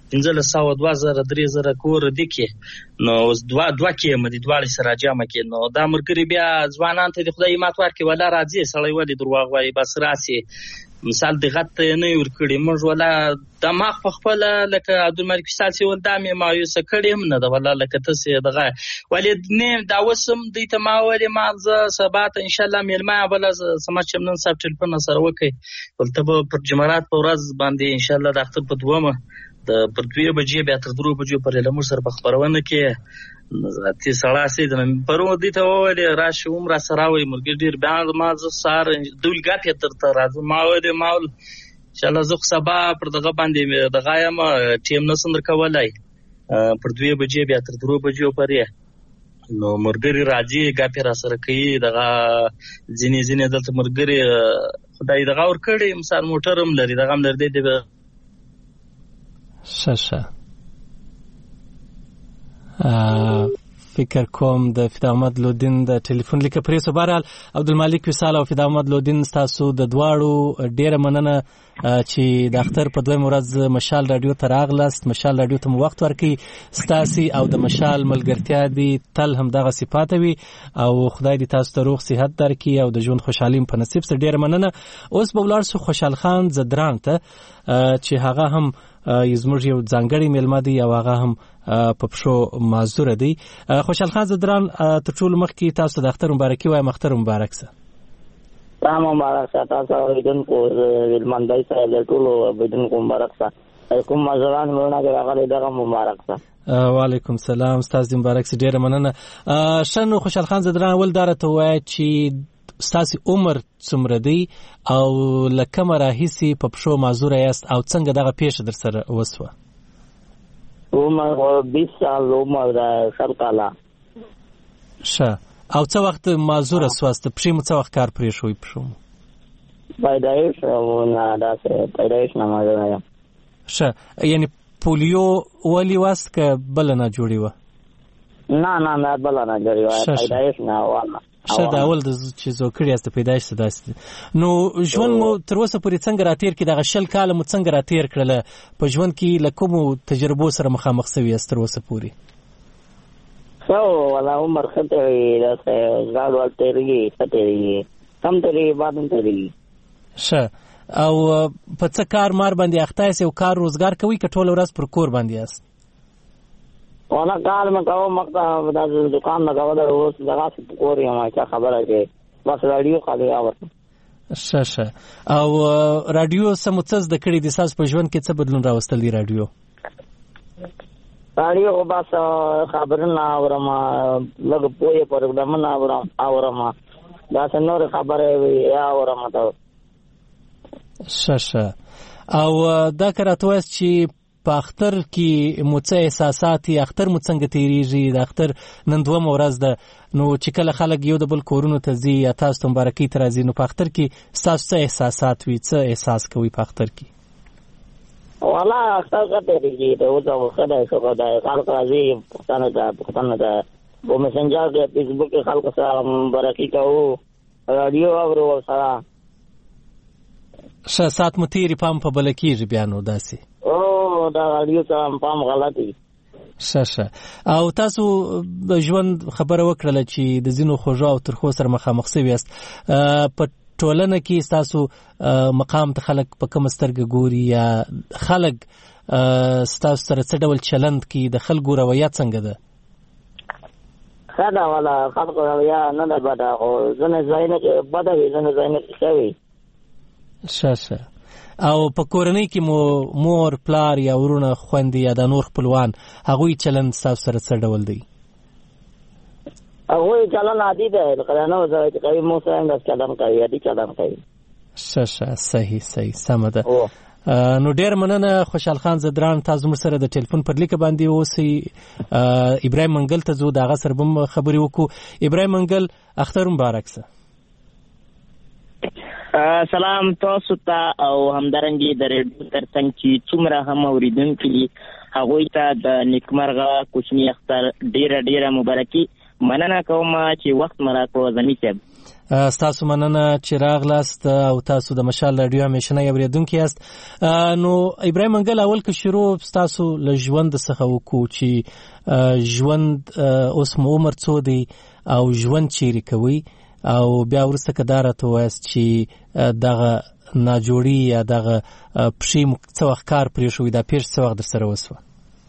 [SPEAKER 7] 1500-2000 کور دي کې نو دوه کې مدي دواړي سره جامه کې نو دا مرګري بیا ځوانان ته د خدای مات ورکې ولا راځي سړی ولې دروغ وایي بس راسي مثال دغت نه ور کړی موږ ولا د مخ په خپل لکه عبدالملک سالسي ول دامه مایوس کړی هم نه ده ولا لکه تاسو دغه ولې نه دا وسم د ته ما ولې ما ز سبات ان شاء الله ملما بل سمات چمنن صاحب ټلیفون سره وکي ولته پر جمعرات په ورځ باندې ان شاء الله د اختر په دومه د پر 2 بجې بیا تر 3 بجې پر لمر سره بخبرونه کې تی سړاسي د پرو دي ته وله راشه عمر سره وي مرګ ډیر بیان ما ز سار دولګات تر راځم ما ودی ماول ان شاء الله زه سبا پر دغه باندې د غایم ټیم نسندر کولای پر 2 بجې بیا تر 3 بجې پرې نو مرګري راځي غاپی را سره کوي دغه ځینې دلته مرګري خدای دغه ور کړی مثال موټرم لري دغه هم لري دی
[SPEAKER 2] شاشه فکر کوم د فدا احمد لودین د ټلیفون لیک پریسو بهرحال عبدالملک وصال او فدا احمد لودین تاسو د دواړو ډیره مننه چې د اختر په دویم ورځ مشال رادیو ته راغلاست مشال رادیو ته مو وخت ورکړي ستاسي او د مشال ملګرتیا دي تل هم دغه صفات وي او خدای دې تاسو ته روغ صحت درکړي او د ژوند خوشحالي په نصیب سره ډیره مننه اوس به ولاړ شو خوشحال خان زدران ته چې هغه هم زموږ یو ځانګړی میلمه دی او هغه هم په پښو معذور دی خوشحال خان زدران تر ټولو مخکې تاسو د اختر مبارکي وایم اختر مبارک سه
[SPEAKER 8] تمام مبارک سه تاسو اوریدونکو ویلمندای سره د ټولو اوریدونکو مبارک سه کوم مزران ورنه راغلي دغه مبارک سه
[SPEAKER 2] وعلیکم السلام استاد مبارک سه ډیره مننه شنو خوشحال خان زدران ول دار ته وای چې ستاسو عمر څومره دی او لکه راهیسي په پښو معذور یاست او څنګه دغه پیښه در سره وسوه
[SPEAKER 8] عمر 20 سال عمر د سرکاله
[SPEAKER 2] شه او څو وخت معذور سواست پښې مو څو وخت کار پرې شوی پښو
[SPEAKER 8] پیدایش او نه داسې پیدایش نه معذور یم
[SPEAKER 2] شه یعنی پولیو ولی واست که بل نه جوړی و
[SPEAKER 8] نه بل نه جوړی و پیدایش نه واله
[SPEAKER 2] شته اول د چې زوکړی است پیدایش ستاسو نو ژوند مو تر اوسه پورې څنګه راتیر کې دغه شل کال مو څنګه راتیر کړل په ژوند کې لکه تجربو سره مخامخ شوی است تر اوسه پورې
[SPEAKER 8] ولا عمر خطري راځي زړه ورتېږي خطري کم ترې باندې ترې
[SPEAKER 2] شه او په څه کار مار باندې اخته یې او کار روزګار کوي کټول ورځ پر کور باندې است
[SPEAKER 8] وانا کار میں کہو مقصد د دکان لگاو دا روز لگا سی پکوري ما کیا خبره کې بس رادیو خالي اور
[SPEAKER 2] شه او رادیو سمڅز د کړي د ساس په ژوند کې څه بدلون راوستل دی رادیو
[SPEAKER 8] بس خبرونه اورم لږ پوهه پروګرام نه اورم دا څنګه خبره وي یا اورم ته
[SPEAKER 2] شه او دا کراته چې په اختر کې موڅه احساساتي اختر مو څنګه تیریږي د اختر نن دوه ورځ ده نو چې کله خلک یو د بل کورونو ته ځي یا تاسو ته مبارکي تر ځي نو په اختر کې تاسو څه احساسات وي څه احساس کوي په اختر کې
[SPEAKER 8] والا اختر کا تیریږي ته او خدای څخه دا خلک راځي پښتنه ده په میسنجر کې فیسبوک کې خلک سره مبارکي کوو رادیو اورو سره
[SPEAKER 2] سات متیری پام په بلکیږي بیانو داسي
[SPEAKER 8] دا رادیو ته پام غلطي.
[SPEAKER 2] شه او تاسو ژوند خبره وکړه چې د زینو خوږو او ترخو سره مخامخ شوي یاست په ټولنه کې تاسو مقام ته خلک په کوم سترګه ګوري یا خلک تاسو سره څه ډول چلند کوي د خلکو رویه څنګه ده؟
[SPEAKER 8] خدا ولا خلکو رویه نه ده بده خو ځینې ځایونه کې بده وي ځینې ځایونه کې ښه وي.
[SPEAKER 2] شه او په کورنۍ کې مو مور پلار یا ورونه خویندې یا د نور خپلوان هغوی چلند تاسو سره څه ډول دی؟
[SPEAKER 8] هغوی چلند عادي دی لکه نو سره چې کوي مو سره همداسې چلند کوي عادي چلند کوي.
[SPEAKER 2] شه صحیح سمه ده. نو ډېر مننه خوشحال خان زدران تاسو موږ سره د ټلیفون پر لیکه باندې اوسئ. ابراهیم منګل ته ځو د هغه سره به خبرې وکړو. ابراهیم منګل اختر مبارک سه.
[SPEAKER 6] سلام تاسو ته او همدارنګه د ریډیو ترڅنګ چې څومره هم اوریدونکي دي هغوی ته د نیکمرغه کوچني اختر ډیره مبارکي. مننه کوم چې وخت مراکو زمي صاحب.
[SPEAKER 2] تاسو مننه چې راغلاست او تاسو د مشال رادیو همیشنه اوریدونکي یاست. نو ابراهیم منګل اول که شروع تاسو له ژوند څخه وکړو چې ژوند اوس مو عمر څو دی او ژوند چیرې کوي او بیا ورسته که دا راته وایاست چې دغه ناجوړي یا دغه پښې څه وخت کار پرې شوی دا پیښه څه وخت در سره وسوه؟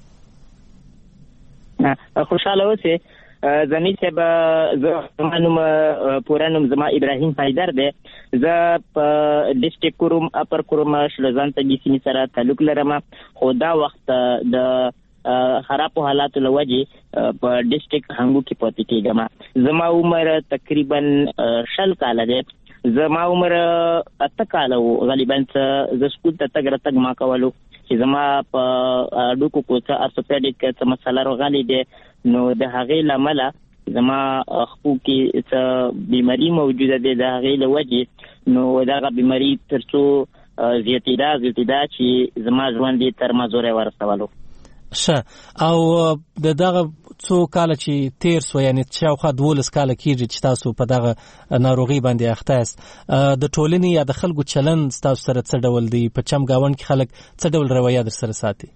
[SPEAKER 6] خوشحاله اوسئ. زمي صاحب زما نوم پوره نوم زما ابراهیم حیدر دی. زه په ډسټریکټ کوروم اپر کوروم شلزان ته د سیمې سره تعلق لرم خو دا وخت د خرابو حالاتو له وجې په ډسټریکټ هنګو کې پاتې کېږم. زما عمر تقریبا 60 کاله دی. زما عمر 8 کاله و غالبا زه سکول ته تګ راتګ ما کولو چې زما په ډوکو کوڅه ارثوپیډیک څه مسله راغلې ده نو د هغې له امله زما خپو کې څه بیماري موجوده ده د هغې له وجې نو دغه بیماري تر څو زیاتېده چې زما ژوند یې تر مزوری ورسولو.
[SPEAKER 2] شه او د دغه څو کاله چې تیر سو یعنی شاوخوا 12 کاله کېږي چې تاسو په دغه ناروغي باندې اخته یاست د ټولنې یا د خلکو چلند تاسو سره څه ډول دی؟ په چم گاوند کې خلک څه ډول رویه در سره ساتي؟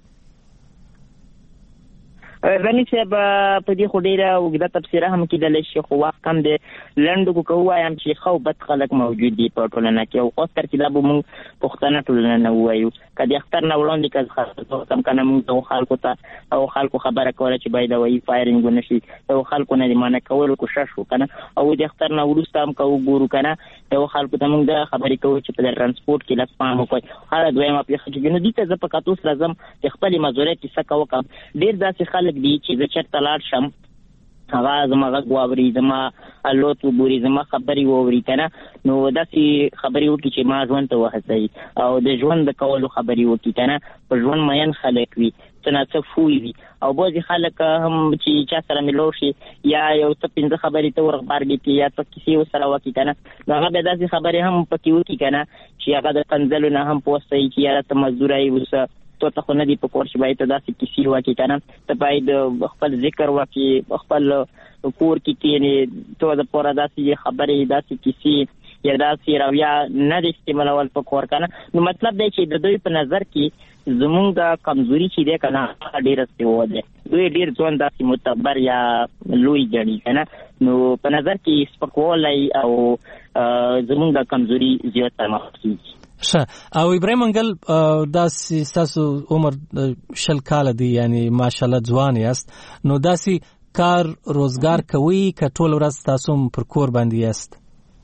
[SPEAKER 6] زمي صاحب په دې خو ډېره اوږده تبصره هم کېدلی شي خو وخت کم دی. لنډ که ووایم چې ښه او بد خلک موجود دي په ټولنه کې او خاص کر چې دا به مونږ پښتنه ټولنه نه ووایو. که د اختر نه وړاندې که کم که نه مونږ دغو خلکو ته او خلکو خبره کوله چې باید هوایي فایرنګ ونه شي دغو خلکو نه د منع کولو کوشش وکړو که نه او د اختر نه وروسته هم که وګورو که نه دغو خلکو ته مونږ دغه خبرې کوو چې په د ټرانسپورټ کې لږ پام وکړئ. هره دویمه پېښه چې نو دې ته زه په کتو سره ځم چې خپلې مزورۍ کیسه وکړم. ډېر داسې خلک دي چې زه چېرته لاړ شم هغه زما غږ واوري زما الوت وګوري زما خبرې واوري که نه نو داسې خبرې وکړي چې ما ژوند ته وهڅوي او د ژوند د کولو خبرې وکړي که نه. په ژوند مین خلک وي څه نه څه فوی وي او بعضې خلک هم چې چا سره ملو شي یا یو څه 5 خبرې ته ورغبرګې کړي یا څه کیسې ورسره وکړي که نه نو هغه بیا داسې خبرې هم پکې وکړي که نه چې هغه د کنځلو نه هم پوستی چې یاره ته مزدوری اوسه تو ته خو نه دي په کور چې باید ته داسې کیسې وکړي که نه ته باید خپل ذکر وکړي خپل کور کې کښېنې تو دپاره داسې خبرې داسې کیسې یا داسې رویه نه د استعمالول په کور که نه. نو مطلب دی چې د دوی په نظر کې زمونږ کمزوري چې دی که نه هغه ډېره سوه دی. دوی ډېر ځوان داسې معتبر یا لوی ګڼي که نه نو په نظر کې سپکوالی او زمونږ کمزوري زیاته محسوس.
[SPEAKER 2] شه او ابراهیم منګل داسې ستاسو عمر 60 کاله دی یعنی ماشاءالله ځوان یاست نو داسې کار روزګار کوي که ټول ورځ تاسو پر کور باندې یاست؟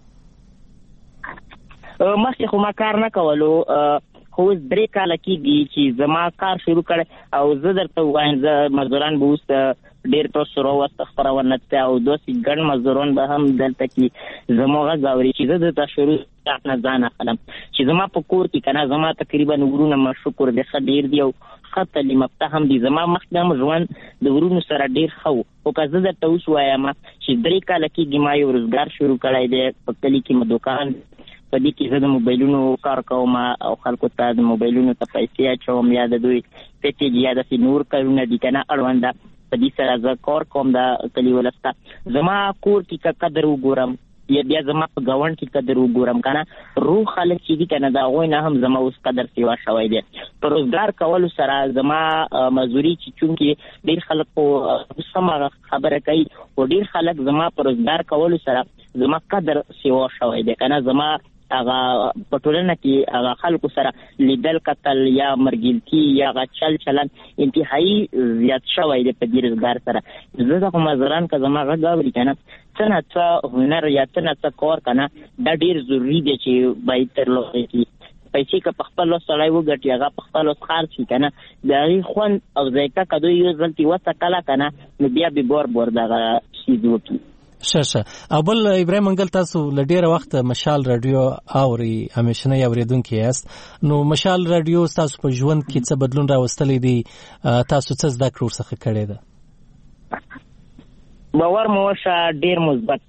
[SPEAKER 6] مخکې خو ما کار نه کولو خو اوس 3 کاله کېږي چې زما کار شروع کړی او زه درته ووایم زه مزدوران به اوس ډېر تاسو راوسته خپرونه ته او داسې ګڼ مزدوران به هم دلته کې زما غږ اوري چې زه درته شروع نه ځان اخلم چې زما په کور کې که نه زما تقریبا ورونه ما شکر دی ښه ډېر دي او ښه تعلیم یافته هم دي. زما مخکې هم ژوند د ورونو سره ډېر ښه و خو که زه درته اوس وایم چې 3 کاله کېږي ما یو روزګار شروع کړی دی په کلي کې مې دوکان په دې کې زه د موبایلونو کار کوم او خلکو ته د موبایلونو ته پیسې اچوم یا د دوی پیکیج یا داسې نور کارونه دي که نه اړونده په دې سره زه کار کوم د کلي ولس ته. زما کور کې که قدر وګورم بیا زما په ګاونډ کې قدر وګورم کنه روح خلک چې دي کنه دا غوي نه هم زما اوس قدر سیوا شوی دی پر روزګار کول سره زما مزوري چې چونکی ډیر خلک په سمه خبره کوي او ډیر خلک زما پر روزګار کول سره زما قدر سیوا شوی دی کنه زما هغه په ټولنه کې هغه خلکو سره لیدل قتل یا مرګلتي یا چل چلن انتهایی زیات شوی دی په دې روزګار سره زه د مزران که زما غږ اوري کنه څنګه څه هنر یا څنګه څه کار کنه دا ډیر ضروری دی چې باید ترلاسه کړي پیسې که په خپل سړی وګټي هغه په خپل خرڅ کړي کنه د هغې خوند او ذایقه که دوی یو ځل ترې وڅکله کنه نو بیا به بور دغه چیز وکړي.
[SPEAKER 2] ښه او بل ابراهیم منګل تاسو له ډېره وخته مشال راډیو اوري همیشنی اورېدونکي یاست نو مشال راډیو ستاسو په ژوند کې څه بدلون راوستلی دی تاسو څه زده کړه ورڅخه کړې ده؟
[SPEAKER 6] باور مو وشه ډېر مثبت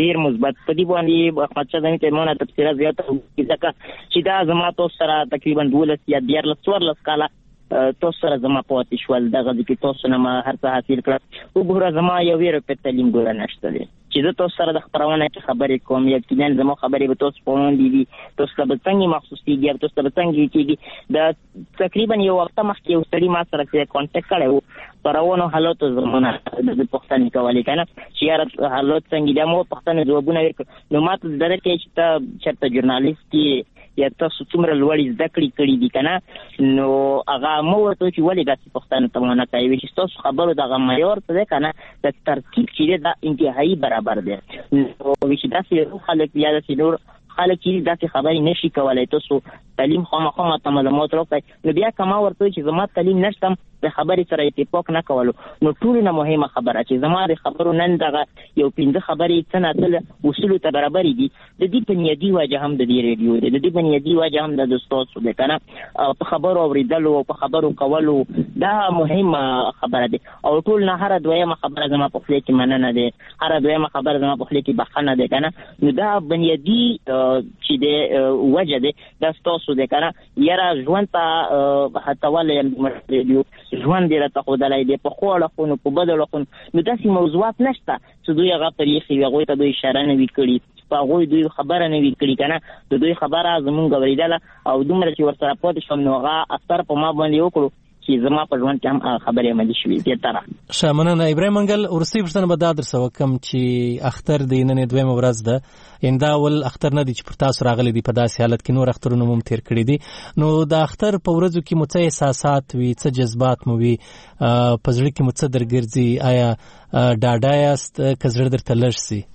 [SPEAKER 6] په دې باندې احمد شاه ځاني ته مونه تفصیلات زیاته ځکه چې دا زما تاسو سره تقریبا 12 یا 14 کاله تاسو سره زما پاتې شول دغه کې تاسو نه ما هر څه حاصل کړ وګوره زما یو ویره په تعلیم ګوره نشته دی چې زه تاسو سره د خبرونه کې خبرې کوم یقینا زما خبرې به تاسو په وړاندې دي تاسو ته به څنګه محسوسېږي تاسو ته به څنګه کېږي د تقریبا یو وخت مخکې یو سړي ما سره کانټیکټ کړی و په روانو حالاتو زمونه د پوښتنې کولې که نه چې یاره حالات څنګه دي مو پوښتنې ځوابونه ورکړو نو ما ته زده کوي چې ته چېرته ژورنالیست کې یا تاسو څومره لوړې زده کړې کړي دي که نه نو هغه مو ورته چې ولې داسې پوښتنه ته ونه کوي چې ستاسو خبرو دغه معیار څه دی که نه د ترتیب چې دی دا انتهایي برابر دی نو چې داسې خلک یا داسې نور خلک چې داسې خبرې نشي کولی تاسو تعلیم خامخا ماته معلومات راکړئ نو بیا که ما ورته چې زما تعلیم نشته د خبرې سره اتفاق نه کولو نو ټولو نه مهمه خبره چې زما د خبرو نن دغه یو 15 خبرې څه نه اصولو ته برابرې دي د دې بنیادي وجه هم د دې ریډیو دی د دې بنیادي وجه هم د ستاسو دی که نه په خبرو اورېدلو او په خبرو کولو دا مهمه خبره دی او ټول نه هره دویمه خبره زما په خولې کې مننه دی هره دویمه خبره زما په خولې کې بخښنه دی که نه نو دا بنیادي چې دی وجه دی دا ستاسو دی که نه یاره ژوند ته هڅولی یم ریډیو ژوند دې راته ښودلی دی په ښو اړخونو په بدو اړخونو نو داسې موضوعات نشته چې دوی هغه پرې ایښي وي هغوی ته دوی اشاره نه وي کړي په هغوی دوی خبره نه وي کړي که نه د دوی خبره زمونږ اورېدله او دومره چې ورسره پاتې شوم نو هغه اثر په ما باندې وکړو چې زما په ژوند کې هم خبرې عملي شوې بهتره.
[SPEAKER 2] ښه مننه ابراهیم منګل وروستۍ پوښتنه به دا درڅه وکړم چې اختر د نن دویمه ورځ ده دا اول اختر نه دی چې پر تاسو راغلی دی په داسې حالت کې نور اخترونه مو تیر کړي دي نو د اختر په ورځو کې مو څه احساسات وي څه جذبات مو وي په زړه کې مو څه درګرځي آیا ډاډه یاست که زړه درته لږ سي؟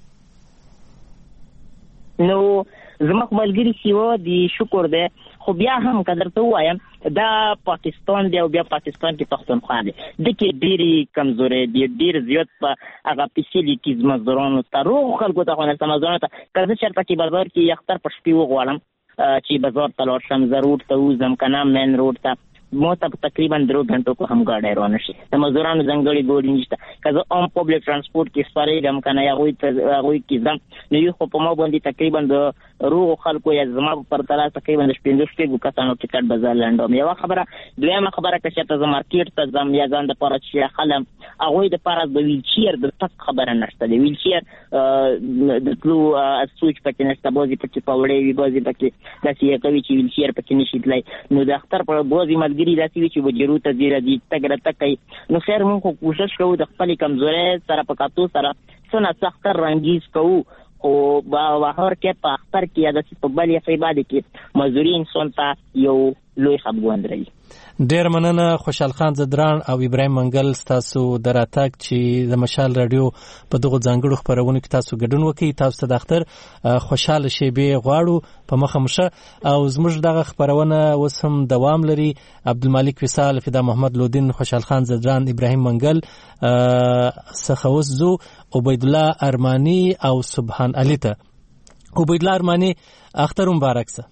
[SPEAKER 6] نو زما خو ملګري چې د شکر دی خو بیا هم که درته ووایم دا پاکستان دی او بیا پاکستان کې پښتونخوا دی د کې ډېرې کمزورۍ دي ډېر زیات په هغه فیسیلیټیز مزدورانو ته روغو خلکو ته خو نه مزدورانو ته که زه چېرته کې بازار کې اختر په شپې وغواړم چې بازار ته لاړ شم زه روډ ته وځم که نه مین روډ ته مو ته تقریبا 2 غنټو کو هم ګاډی روانه شي د مزدورانو ځانګړي ګوډي نشته که زه عام پبلک ترانسپورټ کې سپارېږم که نه هغوی کې ځم نو یو خو په ما باندې تقریبا د روغو خلکو یا زما په پرتله تقریبا د 15 کسانو ټکټ به زه لنډوم یوه خبره دویمه خبره که چېرته زه مارکېټ ته ځم یا ځان دپاره چې خلم هغوی دپاره د ویلچیر د تګ خبره نشته د ویلچیر د تلو سوچ پکې نشته بعضې پکې پوړې وي بعضې پکې داسې کوي چې ویلچیر پکې نشي تللی نو د اختر په بعضې ملګري داسې وي چې وجرو ته ځي راځي تګ راتګ کوي نو خیر موږ خو کوشش کوو د خپلې کمزورۍ سره په کتو سره څه نه څه اختر رنګیز کوو خو بهر کې په اختر کې یا داسې په بل یخې باندې کې مزدوري انسان ته یو لوی خفګان درلي.
[SPEAKER 2] ډېر مننه خوشحال خان زدران او ابراهیم منګل ستاسو د راتګ چې د مشال راډیو په دغو ځانګړو خپرونو کې تاسو ګډون وکړئ تاسو ته د اختر خوشحاله شیبې غواړو په مخه مشه او زموږ دغه خپرونه اوس هم دوام لري عبدالمالک وصال فدا محمد لودین خوشحال خان زدران ابراهیم منګل څخه اوس زو عبیدالله ارمانی او سبحان علي ته. عبیدالله ارمانی اختر مبارک سه.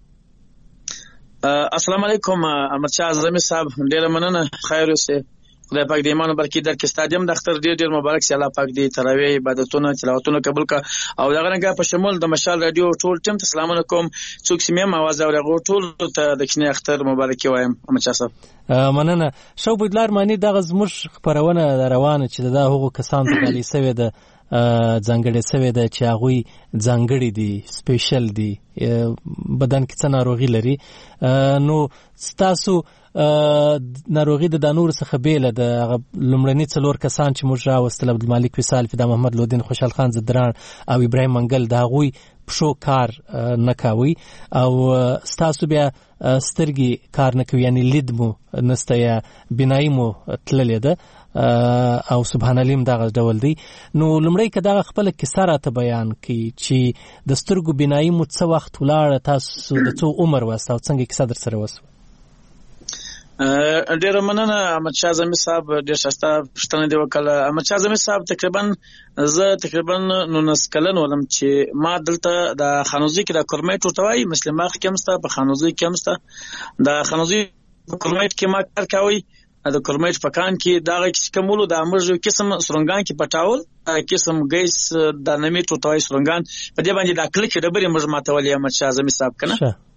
[SPEAKER 7] السلام علیکم احمد شاه زلمی صاحب ډیر مننه خیر اوسه خدای پاک دې ایمان برکې درکړي استادیم د اختر ډیر مبارک سي الله پاک دې تراویح عبادتونه تلاوتونه قبول کړه او دغه رنګه په شمول د مشال رادیو ټول ټیم ته سلام علیکم څوک سیمه आवाज اورغه ټول ته د کښنه اختر مبارکي وایم احمد شاه صاحب
[SPEAKER 2] مننه شو بدلار معنی دغه زموږ خبرونه روانه چې دا هغه کسان ته غلي سوي ده ځانګړې شوې ده چې هغوی ځانګړي دي سپیشل دي بدن کې څه ناروغي لري نو ستاسو ناروغي د نور څخه بیله د لومړني 4 کسان چې موږ راوستل عبدالمالک وصال فدا محمد لودین خوشحال خان زدران او ابراهیم منګل د هغوی پښو کار نه کوي او ستاسو بیا سترګې کار نه کوي یعنی لید مو نسته یا بینایي مو تللې ده او سبحان علیم دغه ډول دی نو لمړی که دغه خپل کیسه راته بیان کړي چې د سترګو بینایي مو څه وخت ولاړه تاسو د څو عمر واسه او څنګه کیسه در سره وسوه
[SPEAKER 9] ډیر مننه احمد شاه زمي صاحب ډیر شاسته پښتنه دی وکړه احمد شاه زمي صاحب تقریبا 19 کلن ولم چې ما دلته د خانوزي کې د کورمیټ ورتوي مسلمانخ کې مسته په خانوزي کې مسته د خانوزي کورمیټ کې ما کار کوي د کورمیټ په کان کې دغه کومولو د امرجو قسم سرنګان کې پټاول قسم ګیس د نمیټ ورتوي سرنګان په دې باندې د کلیک ډبرې موږ ماتولې احمد شاه زمي صاحب کنه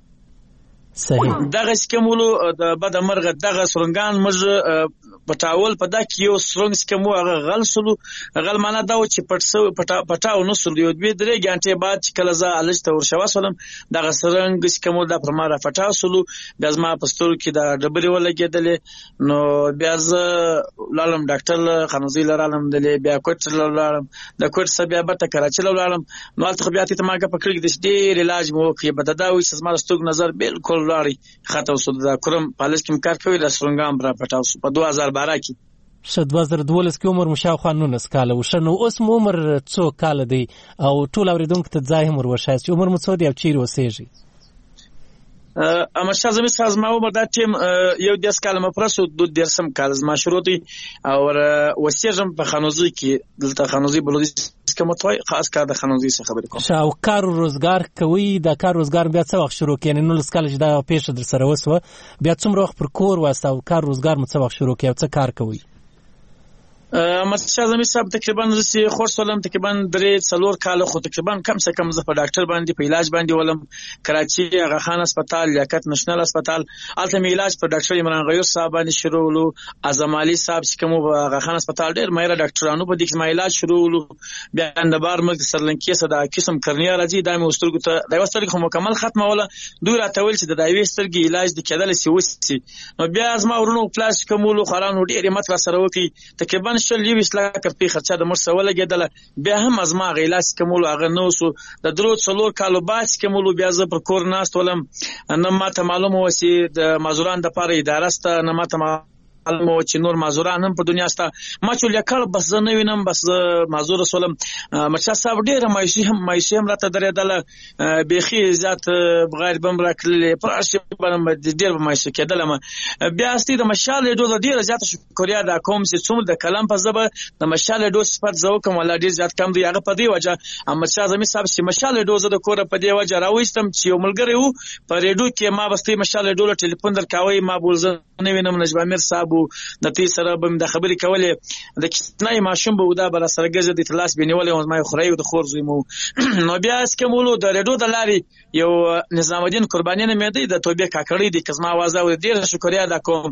[SPEAKER 2] صحیح
[SPEAKER 9] دغه سکمولو د بد مرغه دغه سرنګان موږ پټاول په دا کې یو سرنګ سکمو هغه غلسلو غل معنا دا و چې پټاو نو سر یو 2-3 غنټه بعد چې کله زه الجته ورشوا سولم دغه سرنګ سکمو د پرماره پټاو سلو بیا ما پستور کې د ډبري ولګېدلې نو بیا زه لالم ډاکټر خانوزي لرالم دلې بیا کوټ لرالم د کوټ سبیا به کراچي لرالم نو الته بیا ته ماګه پکړګ د دې علاج مو کې بددا وي چې زما ستوګ نظر بالکل لاري خاطر وسو د کوم پالیس کې کار کوي د سرنګام برا پټاو په 2012 کې
[SPEAKER 2] شد 2012 کې عمر مشاوخوا 19 کال وشنو اوس عمر څو کال دی او ټول اوریدونکو ته ځای هم ورشای چې عمر مو څو دی او چیرې اوسېږي
[SPEAKER 9] اما شازمي سازما عمر دا ټیم یو 10 کال مپرسو 2 کال ما شروع دي او وسیجم په خانوزي کې دلته خانوزي بلودي کومتوي خاص کار د خانوزي څخه خبرې کوم
[SPEAKER 2] شاو کار روزګار کوي د کار روزګار بیا څه وخت شروع کینې نو لسکل چې دا پیښه در سره وسوه بیا څومره وخت پر کور واسه او کار روزګار مو څه وخت شروع کیو څه کار کوي
[SPEAKER 9] مشازمي صاحب تقریبا زسي خورس ولم تقریبا 3-4 کال خو تقریبا کم سے کم زه په ډاکټر باندې په علاج باندې ولم کراچي هغه خان هسپتال لیاقت نشنل هسپتال الته می علاج په ډاکټر عمران غیور صاحب باندې شروع ولو اعظم علي صاحب چې کوم هغه خان هسپتال ډیر مېره ډاکټرانو په دې کې ما علاج شروع ولو بیا د بار مرګ سرلنکي صدا قسم کرنیا راځي د مسترګو ته د وسترګو مکمل ختمه ولا دوی راټول چې د دایوي سترګي علاج د کېدل سي وسی نو بیا از ما ورونو پلاس کومولو خلانو ډیر مت را سره وکي تقریبا شل 20 لک په خرچه د مرسه ولګیدل بیا هم از ما غیلاس کومولو هغه نو سو د درو څلور کالو بعد کومولو بیا ز پر کور ناست ولم نه ماته معلومه وسی د مازوران د پاره اداره است نه ماته علمو چې نور مازوران هم په دنیا ستا ما چې لیکل بس زه نه وینم بس مازور رسولم مچا صاحب ډیر مایشي هم راته درېدل بيخي زیات بغیر بم راکړل پر ارشیف باندې ډیر مایشي کېدل ما بیا استي د مشال ډول ډیر زیات شکریا د کوم چې څوم د کلام په زبه د مشال ډول صفات زو کوم ولا ډیر زیات کم دی هغه په دی وجه اما چې زمي صاحب چې مشال ډول زه د کور په دی وجه راوېستم چې یو ملګری وو په ریډیو کې ما بستې مشال ډول ټلیفون درکاوي ما بولزه نه وینم نجم امیر صاحب د تی سره بم د خبرې کولې د کښنای ماشوم به ودا بر سره ګرځي د تلاس بنولې او ما خوري د خور زمو نو بیا اس کومولو د ریډیو د لاري یو نظام الدین قرباني نه مې دی د توبې کاکړې د کزما आवाज او ډیر شکریا د کوم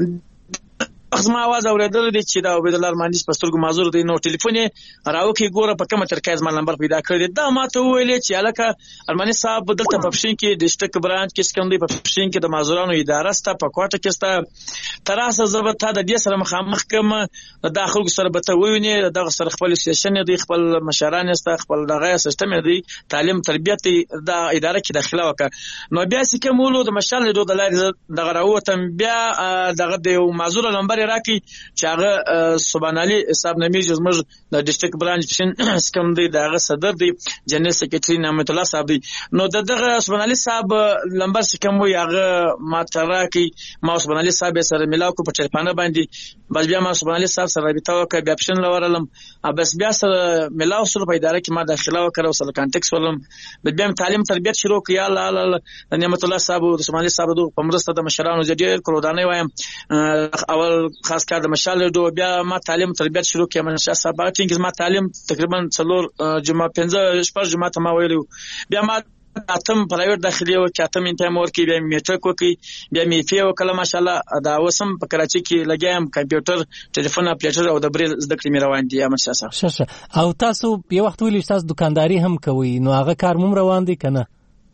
[SPEAKER 9] خصما आवाज اوریدل دي چې دا عبد الله مهندس پسترګو مازور دی نو ټلیفون راوکي ګوره په کومه ترکیز ما نمبر پیدا کړی دا ماته ویلې چې الکه ارمانی صاحب بدلته په پښین کې ډیسټریکټ برانچ کې سکندې په پښین کې د مازورانو اداره ستا په کوټه کې ستا تراسه ضربت د دې سره مخامخ کوم د داخل سره به ته ویني دغه سره خپل سیشن دی خپل مشران است خپل دغه سیستم دی تعلیم تربیت د اداره کې داخله وکړه نو بیا سکمولو د مشال د لاري دغه راوتم بیا دغه د مازور نمبر راکی چې هغه سبحان علي صاحب نامي جزمر د ډیسټریکټ برانچ پښین سکم دی دغه صدر دی جنرال سیکریټری نعمت الله صاحب دی نو دغه سبحان علي صاحب لمبر سکم وي هغه ما تراکی ما سبحان علي صاحب سره ملاو کو په ټلیفون باندې بس بیا ما سبحان علي صاحب سره رابطه وکړه بیا پښین لورلم بس بیا سره ملاو سره په اداره کې ما داخله وکړه او سره کانټیکټ ولم بیا تعلیم تربیت شروع کړ یا الله نعمت الله صاحب او سبحان علي صاحب په مرسته د مشرانو جدي کړودانه وایم اول خاص کار د مشال دو بیا ما تعلیم تربیت شروع کړم مشال صاحب چې ما تعلیم تقریبا 4 جمعه 15 شپږ جمعه ما ویلو بیا ما اتم پرایویټ داخلي او چاتم انتام ورکی بیا میټرک وکي بیا میفي وکړه ماشاءالله دا وسم په کراچي کې لګایم کمپیوټر ټلیفون اپلیټر او د بریل زده کړې مې روان دي احمد شاه صاحب.
[SPEAKER 2] ښه او تاسو یو وخت ویل تاسو دکانداري هم کوي نو هغه کار مم روان دي کنه؟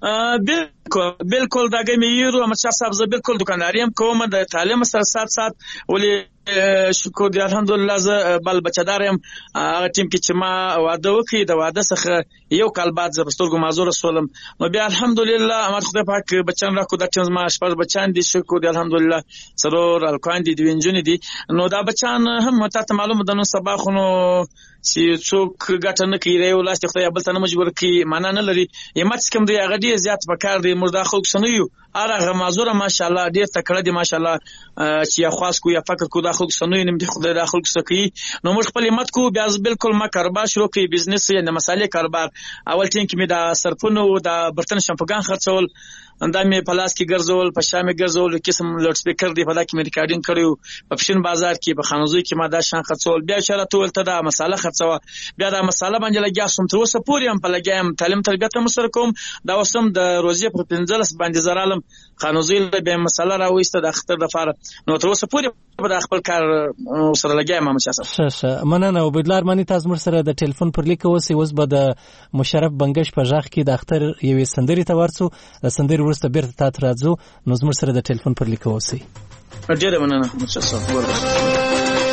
[SPEAKER 9] بالکل دا ګمې یو احمد شاه صاحب زه بالکل دکانداري هم کوم د تعلیم سره سات ولې شکر دی الحمدلله زه بل بچدار یم هغه ټیم کې چې ما واده وکړي د واده څخه یو کال بعد زه بسترګو معذور شولم نو بیا الحمدلله امر خدای پاک بچان را کو د ټیم ما شپږ بچان دي شکر دی الحمدلله سرور الکوان دي وینجونی دي نو دا بچان هم ته معلومه ده نو سبا خو نو چې څوک ګټه نه کوي یو لاس خدای بل ته نه مجبور کوي معنا نه لري یمت کوم دی هغه ډیر زیات پکار دی مردا خلک سنوي هغه معذور ماشاءالله ډیر تکړه دي ماشاءالله چې یا خاص کو یا فکر کو دا خلک سنوي نیم دي خدای دا خلک سکی نو موږ خپل همت کو بیا بالکل ما کاروبار شروع کړی بزنس یا مسالې کاروبار اول ټیم کې مې دا سرپونو دا برتن شامپوګان خرڅول اندا مې پلاس کې ګرځول په شامې ګرځول قسم لوډ سپیکر دی په دا کې مې ریکارډینګ کړیو په پښین بازار کې په خانوزوي کې ما دا شان خرڅول بیا شاله ټول ته دا مساله خرڅوا بیا دا مساله باندې لګیا سم تر اوسه پورې هم په لګایم تعلیم تربیت هم سره کوم دا وسم د روزي په 15 باندې زرالم خانوزوي به مساله راويسته د اختر د فار نو تر اوسه پورې په خپل کار سره لګایم ما شاسه.
[SPEAKER 2] ښه مننه عبیدالله ارمانی تاسو مر سره د ټلیفون پر لیک اوس به د مشرف بنگش په ځخ کې د اختر یوې سندري ته ورسو د سندري ورسته بیرته تاسو راځو نو زموږ سره د ټلیفون پر لیک اوسئ.
[SPEAKER 9] ډیره مننه متشکرم.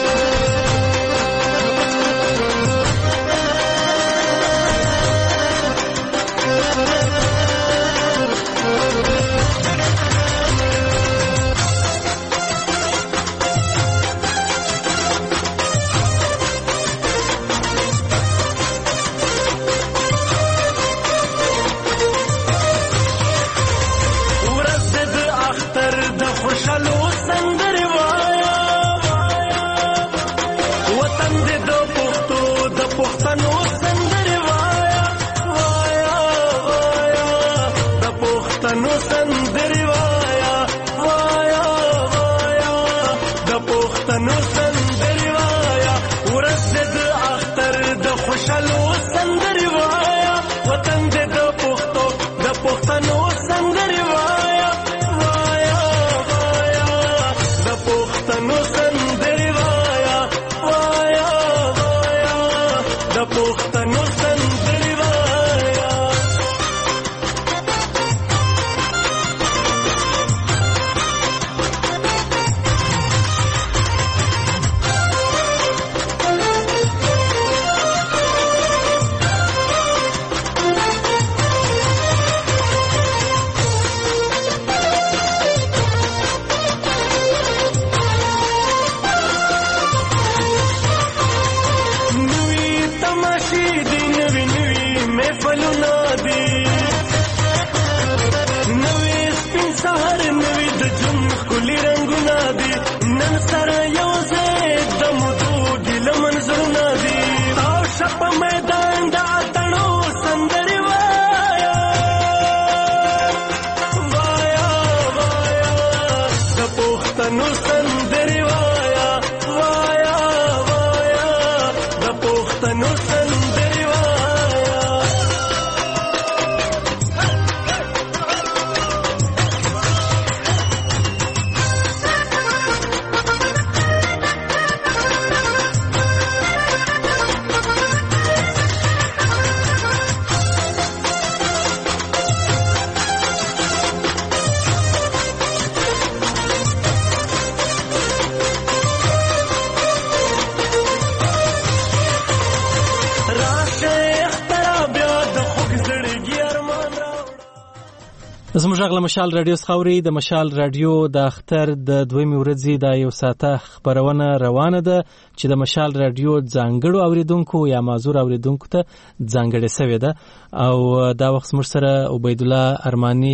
[SPEAKER 2] زموږ غږ له مشال رادیو خاوري د مشال رادیو د اختر د دویمې ورځې د یو ساعته خبرونه روانه ده چې د مشال رادیو ځانګړو اوریدونکو یا معذور اوریدونکو ته ځانګړې شوې ده او دا وخت موږ سره عبیدالله ارمانی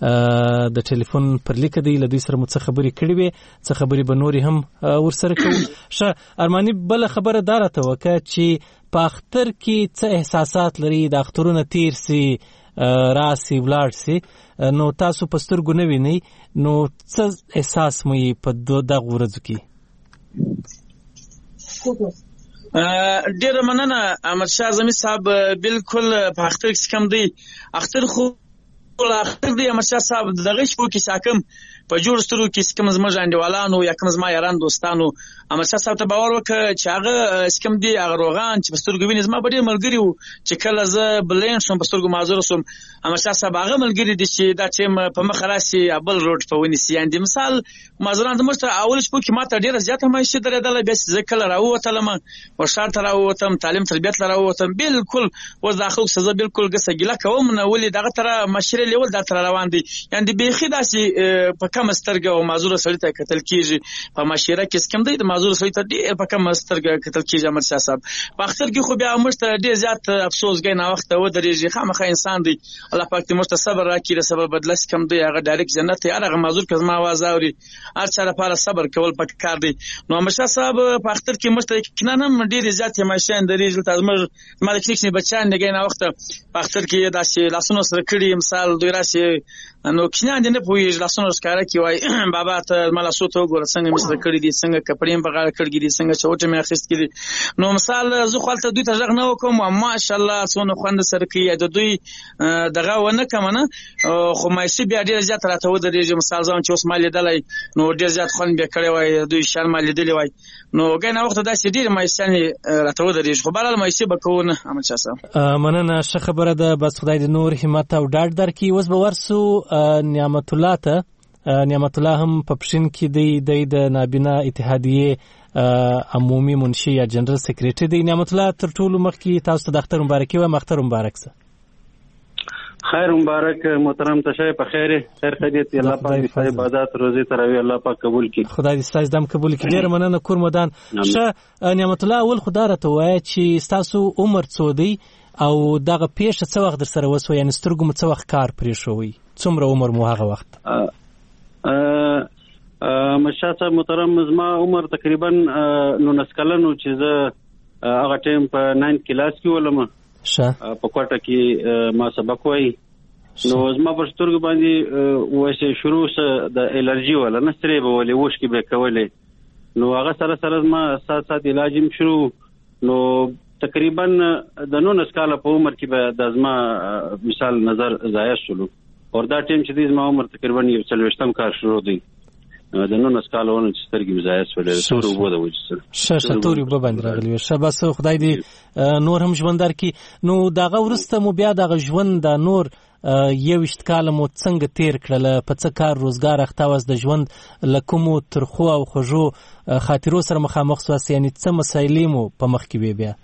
[SPEAKER 2] د ټلیفون پر لیک دی له دوی سره مو څه خبرې کړې وي څه خبرې به نورې هم ورسره کوو. ښه ارمانی بل خبره دارته وکړه چې په اختر کې څه احساسات لري د اخترونه تیر سي راسي ولاړ سي نو تاسو په سترګو نه وینئ نو څه احساس مو په دغه ورځو کې؟
[SPEAKER 9] ډیره مننه احمد شاه زمي صاحب بالکل په اختر کې کم دی اختر خو ټول اخر دی احمدشاه صاحب دغه شپو کې ساکم په جوړ سترو کې کوم زما انډیوالانو یا کوم زما یاران دوستانو احمدشاه صاحب ته باور وکړ چې هغه کوم دی هغه روغان چې په سترګو ویني زما ډېر ملګری وو چې کله زه بلین شم په سترګو معذور شم احمدشاه صاحب هغه ملګری دي چې دا چې په مخ راسي ابل روډ په ونیسي یعنی مثال معذوران د مشتر اول شپو کې ماته ډېر زیات مایشي درېدل بیا چې کله راووتلم ورشار ته راووتم تعلیم تربیت راووتم بالکل و داخل سزا بالکل ګسګیله کوم نه ولې دغه تر مشر لیول دا تر روان دي یعنی بيخي داسي په کم سترګه او معذور سړی ته قتل کیږي په مشره کې کوم دی د معذور سړی ته ډېر په کم سترګه قتل کیږي احمدشاه صاحب په اخر کې خو بیا مشته ډېر زیات افسوس غي نه وخت و درېږي خامخا انسان دی الله پاک دې مشته صبر راکړي د صبر بدلس کم دی هغه ډایرک جنت هغه معذور کزما आवाज اوري هر څه لپاره صبر کول پکار دی نو احمدشاه صاحب په اخر کې مشته کینانه ډېر زیات ماشین درېږي تاسو مالک نشي بچان نه غي نه وخت په اخر کې داسې لاسونو سره کړي مثال دوی راشي نو کینان دې نه پوهیږي لاسونو سره کې وای بابا ته مال سوته وګوره څنګه مستر کړی دي څنګه کپړې په غاړه کړی دي څنګه چوټه مې اخیست کړي نو مثال زه خپل ته دوی ته ځغ نه وکم ماشاءالله څونه خوند سره کې د دوی دغه ونه کمنه خو مې بیا ډیر زیات راته و درېږي مثال ځم چې اوس مال لیدلای نو ډیر زیات خوند به کړی وای دوی شرم لیدلی وای نو ګنه وخت داسې ډیر مې راته و درېږي خو بهرحال مې بکونه احمدشاه صاحب
[SPEAKER 2] مننه ښه خبره ده بس خدای دې نور همت او ډاډ درکړي اوس به ورسو نعمت الله ته نعمت الله هم په پښین کې د نابینا اتحادیه عمومي منشي یا جنرال سیکریټری دی نعمت الله تر ټولو مخکې تاسو ته د اختر مبارکي و اختر مبارک سه
[SPEAKER 10] خیر مبارک محترم تشه په خیر خدمت الله پاک دې عبادت روزي تراوی الله پاک قبول کړي
[SPEAKER 2] خدای دې ستاسو دم قبول کړي ډیر مننه کور مدان شه نعمت الله اول خدای راته وایي چې تاسو عمر څو دی او دغه پیښه څه وخت در سره وسو یعنی سترګو مو څه وخت کار پرې شوی څومره عمر مو هغه وخت
[SPEAKER 10] مشاته محترم زما عمر تقریبا 19 کلن چې زه هغه ټیم په 9 کلاس کې ولم په کوټه کې ما سبق وای نو زما پر سترګو باندې وایي شروع د الرجی ولا نستری به ولې وښ کې به کولې نو هغه سره سره ما سات علاج شروع نو تقریبا د 19 کال په عمر کې به د زما مثال نظر ضایع شلو اور دا ټیم چې د زما عمر تقریبا 40 کال شروع دی د 19 کالونو چې سترګې ضایع شولې سره وبو د وجه
[SPEAKER 2] سره توري په باندې راغلی شباس خدای دې نور هم ژوندار کی نو داغه ورسته مو بیا دغه ژوند د نور 21 کال مو څنګه تیر کړل په څه کار روزګار اختاوس د ژوند لکمو ترخو او خوږو خاطرو سره مخامخ سوس یعنی څه مسایلې مو په مخ کې بیا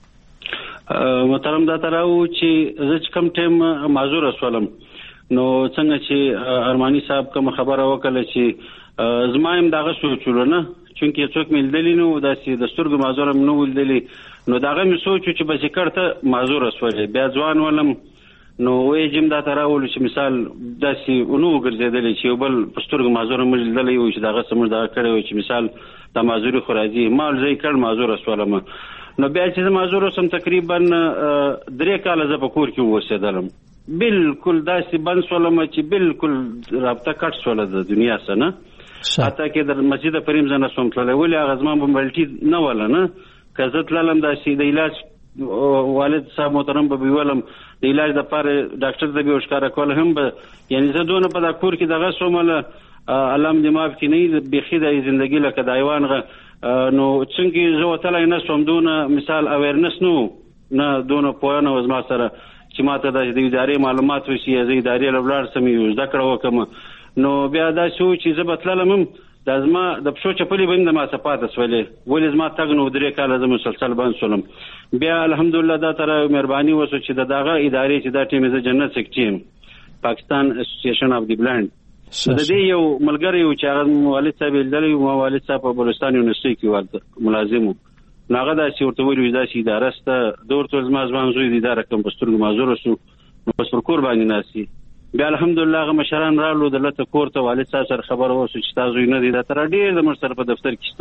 [SPEAKER 10] محترم دا تراو چې زه کم ټیم معذور اسولم نو څنګه چې ارمانی صاحب کوم خبره وکړه چې زمایم دغه سوچول نه چونکی څوک ملدلی نو داسې د سترګو معذور نو ولدلی نو دغه مې سوچ چې به ذکرته معذور اسولې بیا ځوان ولم نو وې جیم دا تراول چې مثال داسې اونو ګرځیدل چې بل پسترګو معذور ملدلی او چې دغه سم دا کړو چې مثال د معذوري خراجي مال ځای کړ معذور اسولم نو بیا چې معذور سم تقریبا 3 کال ز په کور کې وسیدلم بالکل داسې بند سولم چې بالکل رابطه کټ سول د دنیا سره حتی کې د مسجد پریم زنه سوم تللی ولې هغه زما موبایلټي نه ولا نه کزت لالم داسې د علاج والد صاحب محترم به ویلم د علاج د پاره ډاکټر د به ښکارا کول هم به یعنی زه دونه په دا کور کې دغه سومله علم د ماف کې نه بخي د ژوندۍ لکه د حیوان غ نو څنګه زه وتلای نه سوم دونه مثال اویرنس نو نه دونه پوهنه وزما سره چې ماته د ادارې معلومات وشي د ادارې لوړ سمې یو ذکر وکم نو بیا دا شو چې زه بتللم د زما د پښو چپلې باندې ما صفات اسولې ولې زما تګ نو 3 کال زما مسلسل باندې سولم بیا الحمدلله دا تر مهرباني وسو چې دغه ادارې چې دا ټیم زه جنت سکتیم پاکستان اسوسییشن اف دی بلایند د دې یو ملګری یو چې هغه والد صاحب دلې او والد صاحب په بلوچستان یونیورسيټي کې ورته ملازم ناغه دا چې ورته ویل دا چې اداره ست دور ټول زما زوی د اداره کوم پستر معذور شو نو پستر کور باندې ناسي بیا الحمدلله غ مشران رالو دلته کور ته والد صاحب سره خبر اوسو چې تاسو نه دي دا تر ډیر د مشر په دفتر کې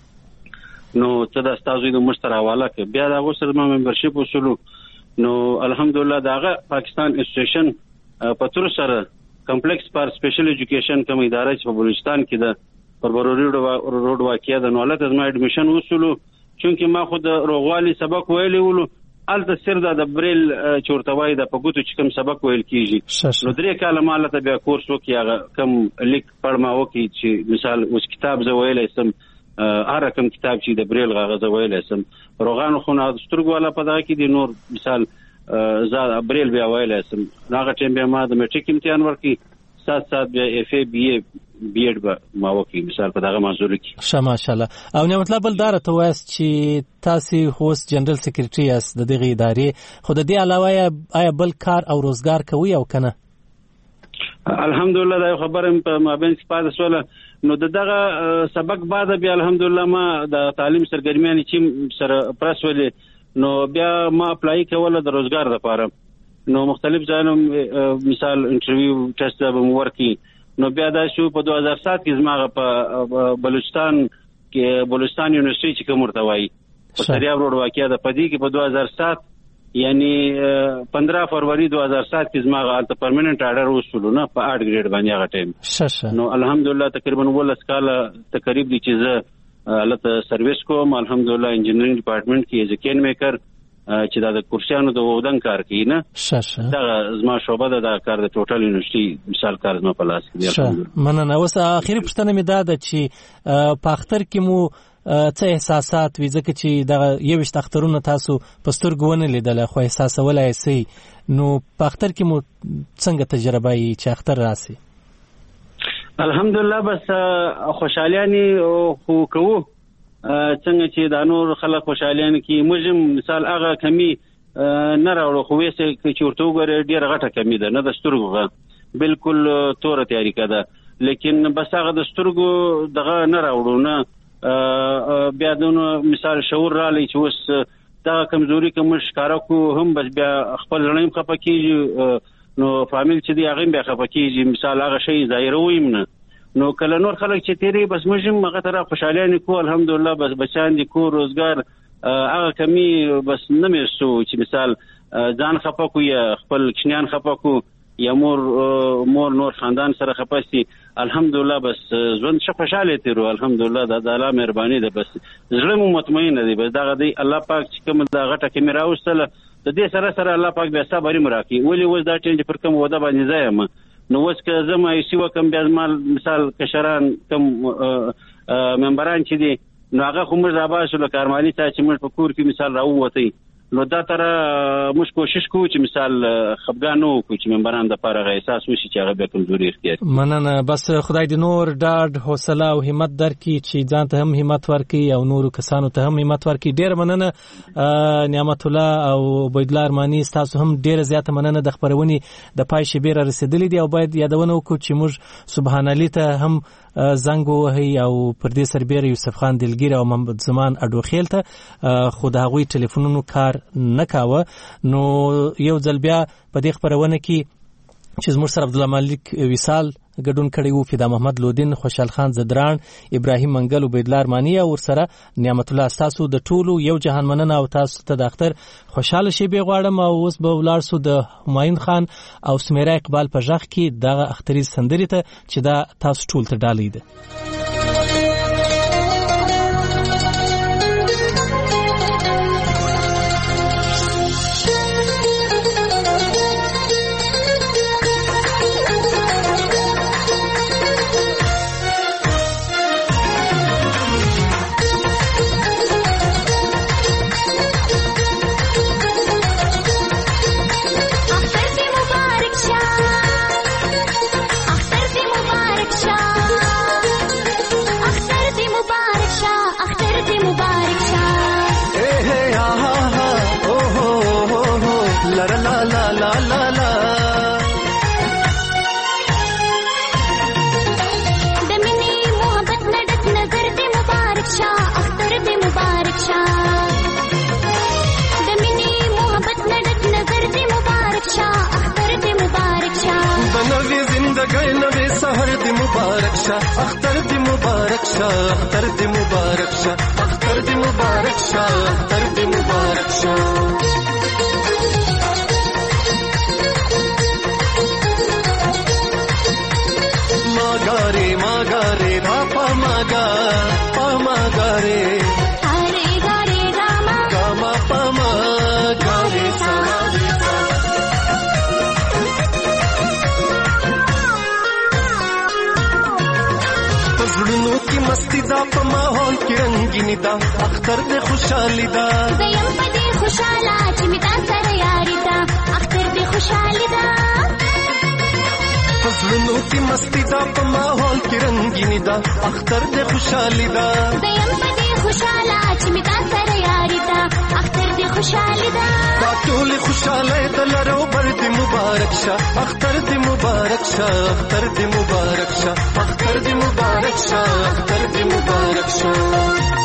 [SPEAKER 10] شته نو ته دا تاسو د مشر حواله کې بیا دا غوسر ما ممبرشپ وسلو نو الحمدلله داغه پاکستان اسوسییشن په تر سره کمپلیکس پر سپیشل ایجوکیشن کوم اداره چې په بلوچستان کې ده پر بروري روډ واقعیا ده نو ولته ما اډمیشن وسلو چونکی ما خود روغوالي سبق ویلی ولو الته سر د بریل چورتوي د پګوتو چې کوم سبق ویل کیږي نو 3 کاله مال ته بیا کورس وکي هغه کم لیک پړما وکي چې مثال اوس کتاب زه ویلای سم هر کوم کتاب چې د بریل غاغه زه ویلای سم روغان خو نه سترګو والا په دغه کې د نور مثال زه بریل بیا ویلای سم هغه ټیم بیا ما د میټریک امتحان ورکي سات بیا اف ای بی ای بی ایډ به ما وکي مثال په دغه موضوع کې
[SPEAKER 2] شه ماشاءالله او نه مطلب بل دار ته وایست چې تاسو هوست جنرال سیکریټری یاست د دغه ادارې خو د دې علاوه آیا بل کار او روزګار کوي او کنه
[SPEAKER 10] الحمدلله دا خبره په مابین کې پاتې سواله نو دغه سبق بعد بیا الحمدلله ما د تعلیم سرګرمیان چې سره پرس ولې نو بیا ما اپلای کوله د روزګار لپاره نو مختلف ځایونو مثال انټرویو ټیسټ به ورکي نو بیا دا شو په 2007 کې زماغه په بلوچستان یونیورسيټي چې کوم ورته وایي په سریاب روډ واقعیا د پدې کې په 2007 یعنی 15 فروری 2007 کې زماغه الته پرمننت آرډر وشول نو په 8 ګریډ باندې هغه ټیم نو الحمدلله تقریبا ولس کاله تقریبا دي چې زه الته سرویس کوم الحمدلله انجینرینګ ډپارټمنټ کې از کین میکر چې دا د کورسانو د ودان کار کوي نه دا زما شوبه د کار د ټوټل یونیورسيټي مثال کار زما په لاس کې دی
[SPEAKER 2] مننه اوس اخیری پوښتنه مې دا ده چې په اختر کې مو څه احساسات وي ځکه چې دا یو اخترونه تاسو په سترګو ونه لیدل خو احساسولای سي نو په اختر کې مو څنګه تجربه یې چې اختر راسي
[SPEAKER 10] الحمدلله بس خوشحالياني خو کوو څنګه چې د نور خلک خوشحاليان کې مجم مثال هغه کمی نه راوړو خو وېسه چې ورته وګوره ډیره غټه کمی ده نه د سترګو بالکل تور تیاری کړه لیکن بس هغه د سترګو دغه نه راوړو نه بیا دونو مثال شعور را لې چې اوس دا کمزوري کوم ښکارا کو هم بس بیا خپل لړیم خپه کیږي نو فامیل چې دی هغه بیا خپه کیږي مثال هغه شی ظاهر ویم نه نو کله نور خلک چې تیری بس مجم هغه طرف خوشحالانه کو الحمدلله بس بچان دي کو روزګار هغه کمی بس نه مېسو چې مثال ځان خپه کو یا خپل کشنیان خپه کو یا مور نور خاندان سره خپاسي الحمدلله بس ژوند ښه خوشاله تیرو الحمدلله د الله مهرباني ده بس زړه مو مطمئن دی بس دغه دی الله پاک چې کوم دا غټه کې میرا وستله د دې سره الله پاک بیا صبر مراکي ولې وز دا چینج پر کوم ودا باندې ځایم نو وس که زما یې کم بیا مثال کشران کم ممبران چې دي نو هغه خو موږ زاباسو له کارمالي ته چې موږ په کور کې مثال راووتی نو دا تر موږ کوشش کوو چې مثال خپګان نو کوو چې ممبران د پاره احساس وشي چې هغه به کمزوري اختیار
[SPEAKER 2] مننه بس خدای دې نور ډاډ حوصله او همت درکړي چې ځان ته هم همت ورکړي او نورو کسانو ته هم همت ورکړي ډیر مننه نعمت الله او عبید الله ارمانی تاسو هم ډیر زیاته مننه د خبرونې د پای شبیر رسیدلې دي او باید یادونه وکړو چې موږ سبحان الله ته هم زنګ وهي او پر دې سربېره یوسف خان دلګیر او محمد زمان اډوخیل ته خو د هغوی ټلیفونونو کار نه کاوه نو یو ځل بیا په دې خبرونه کې چې زموږ سره عبدالله مالک وصال ګډون کړی وو فدا محمد لودین خوشحال خان زدران ابراهیم منګل او عبید الله ارمانی او سره نعمت الله تاسو د ټولو یو جهان مننه او تاسو ته د اختر خوشاله شي به غواړم او اوس به ولار سو د همایون خان او سمیرا اقبال په ژغ کې دغه اختري سندري ته چې دا تاسو ټول ته ډالې ده
[SPEAKER 11] اختر دی مبارک شاه اختر دی مبارک شاه اختر دی مبارک شاه اختر دی مبارک شاه ماگاره ماگاره پاپا ماگا پا ماگاره هره گاره گاما گاما پا ماگا ماحول کې رنگینی دا اختر دې خوشحالي دا
[SPEAKER 12] زیم پدې خوشاله چې می تا سره یاري دا اختر دې خوشحالي دا
[SPEAKER 11] فزلونو کې مستی دا په ماحول کې رنگینی دا اختر دې خوشحالي دا
[SPEAKER 12] زیم پدې خوشاله چې می تا سره یاري دا اختر دې خوشحالي دا
[SPEAKER 11] دا ټول خوشاله دلرو بر دې مبارک شه اختر دې مبارک شه اختر دې مبارک شه اختر دې مبارک شه اختر دې مبارک شه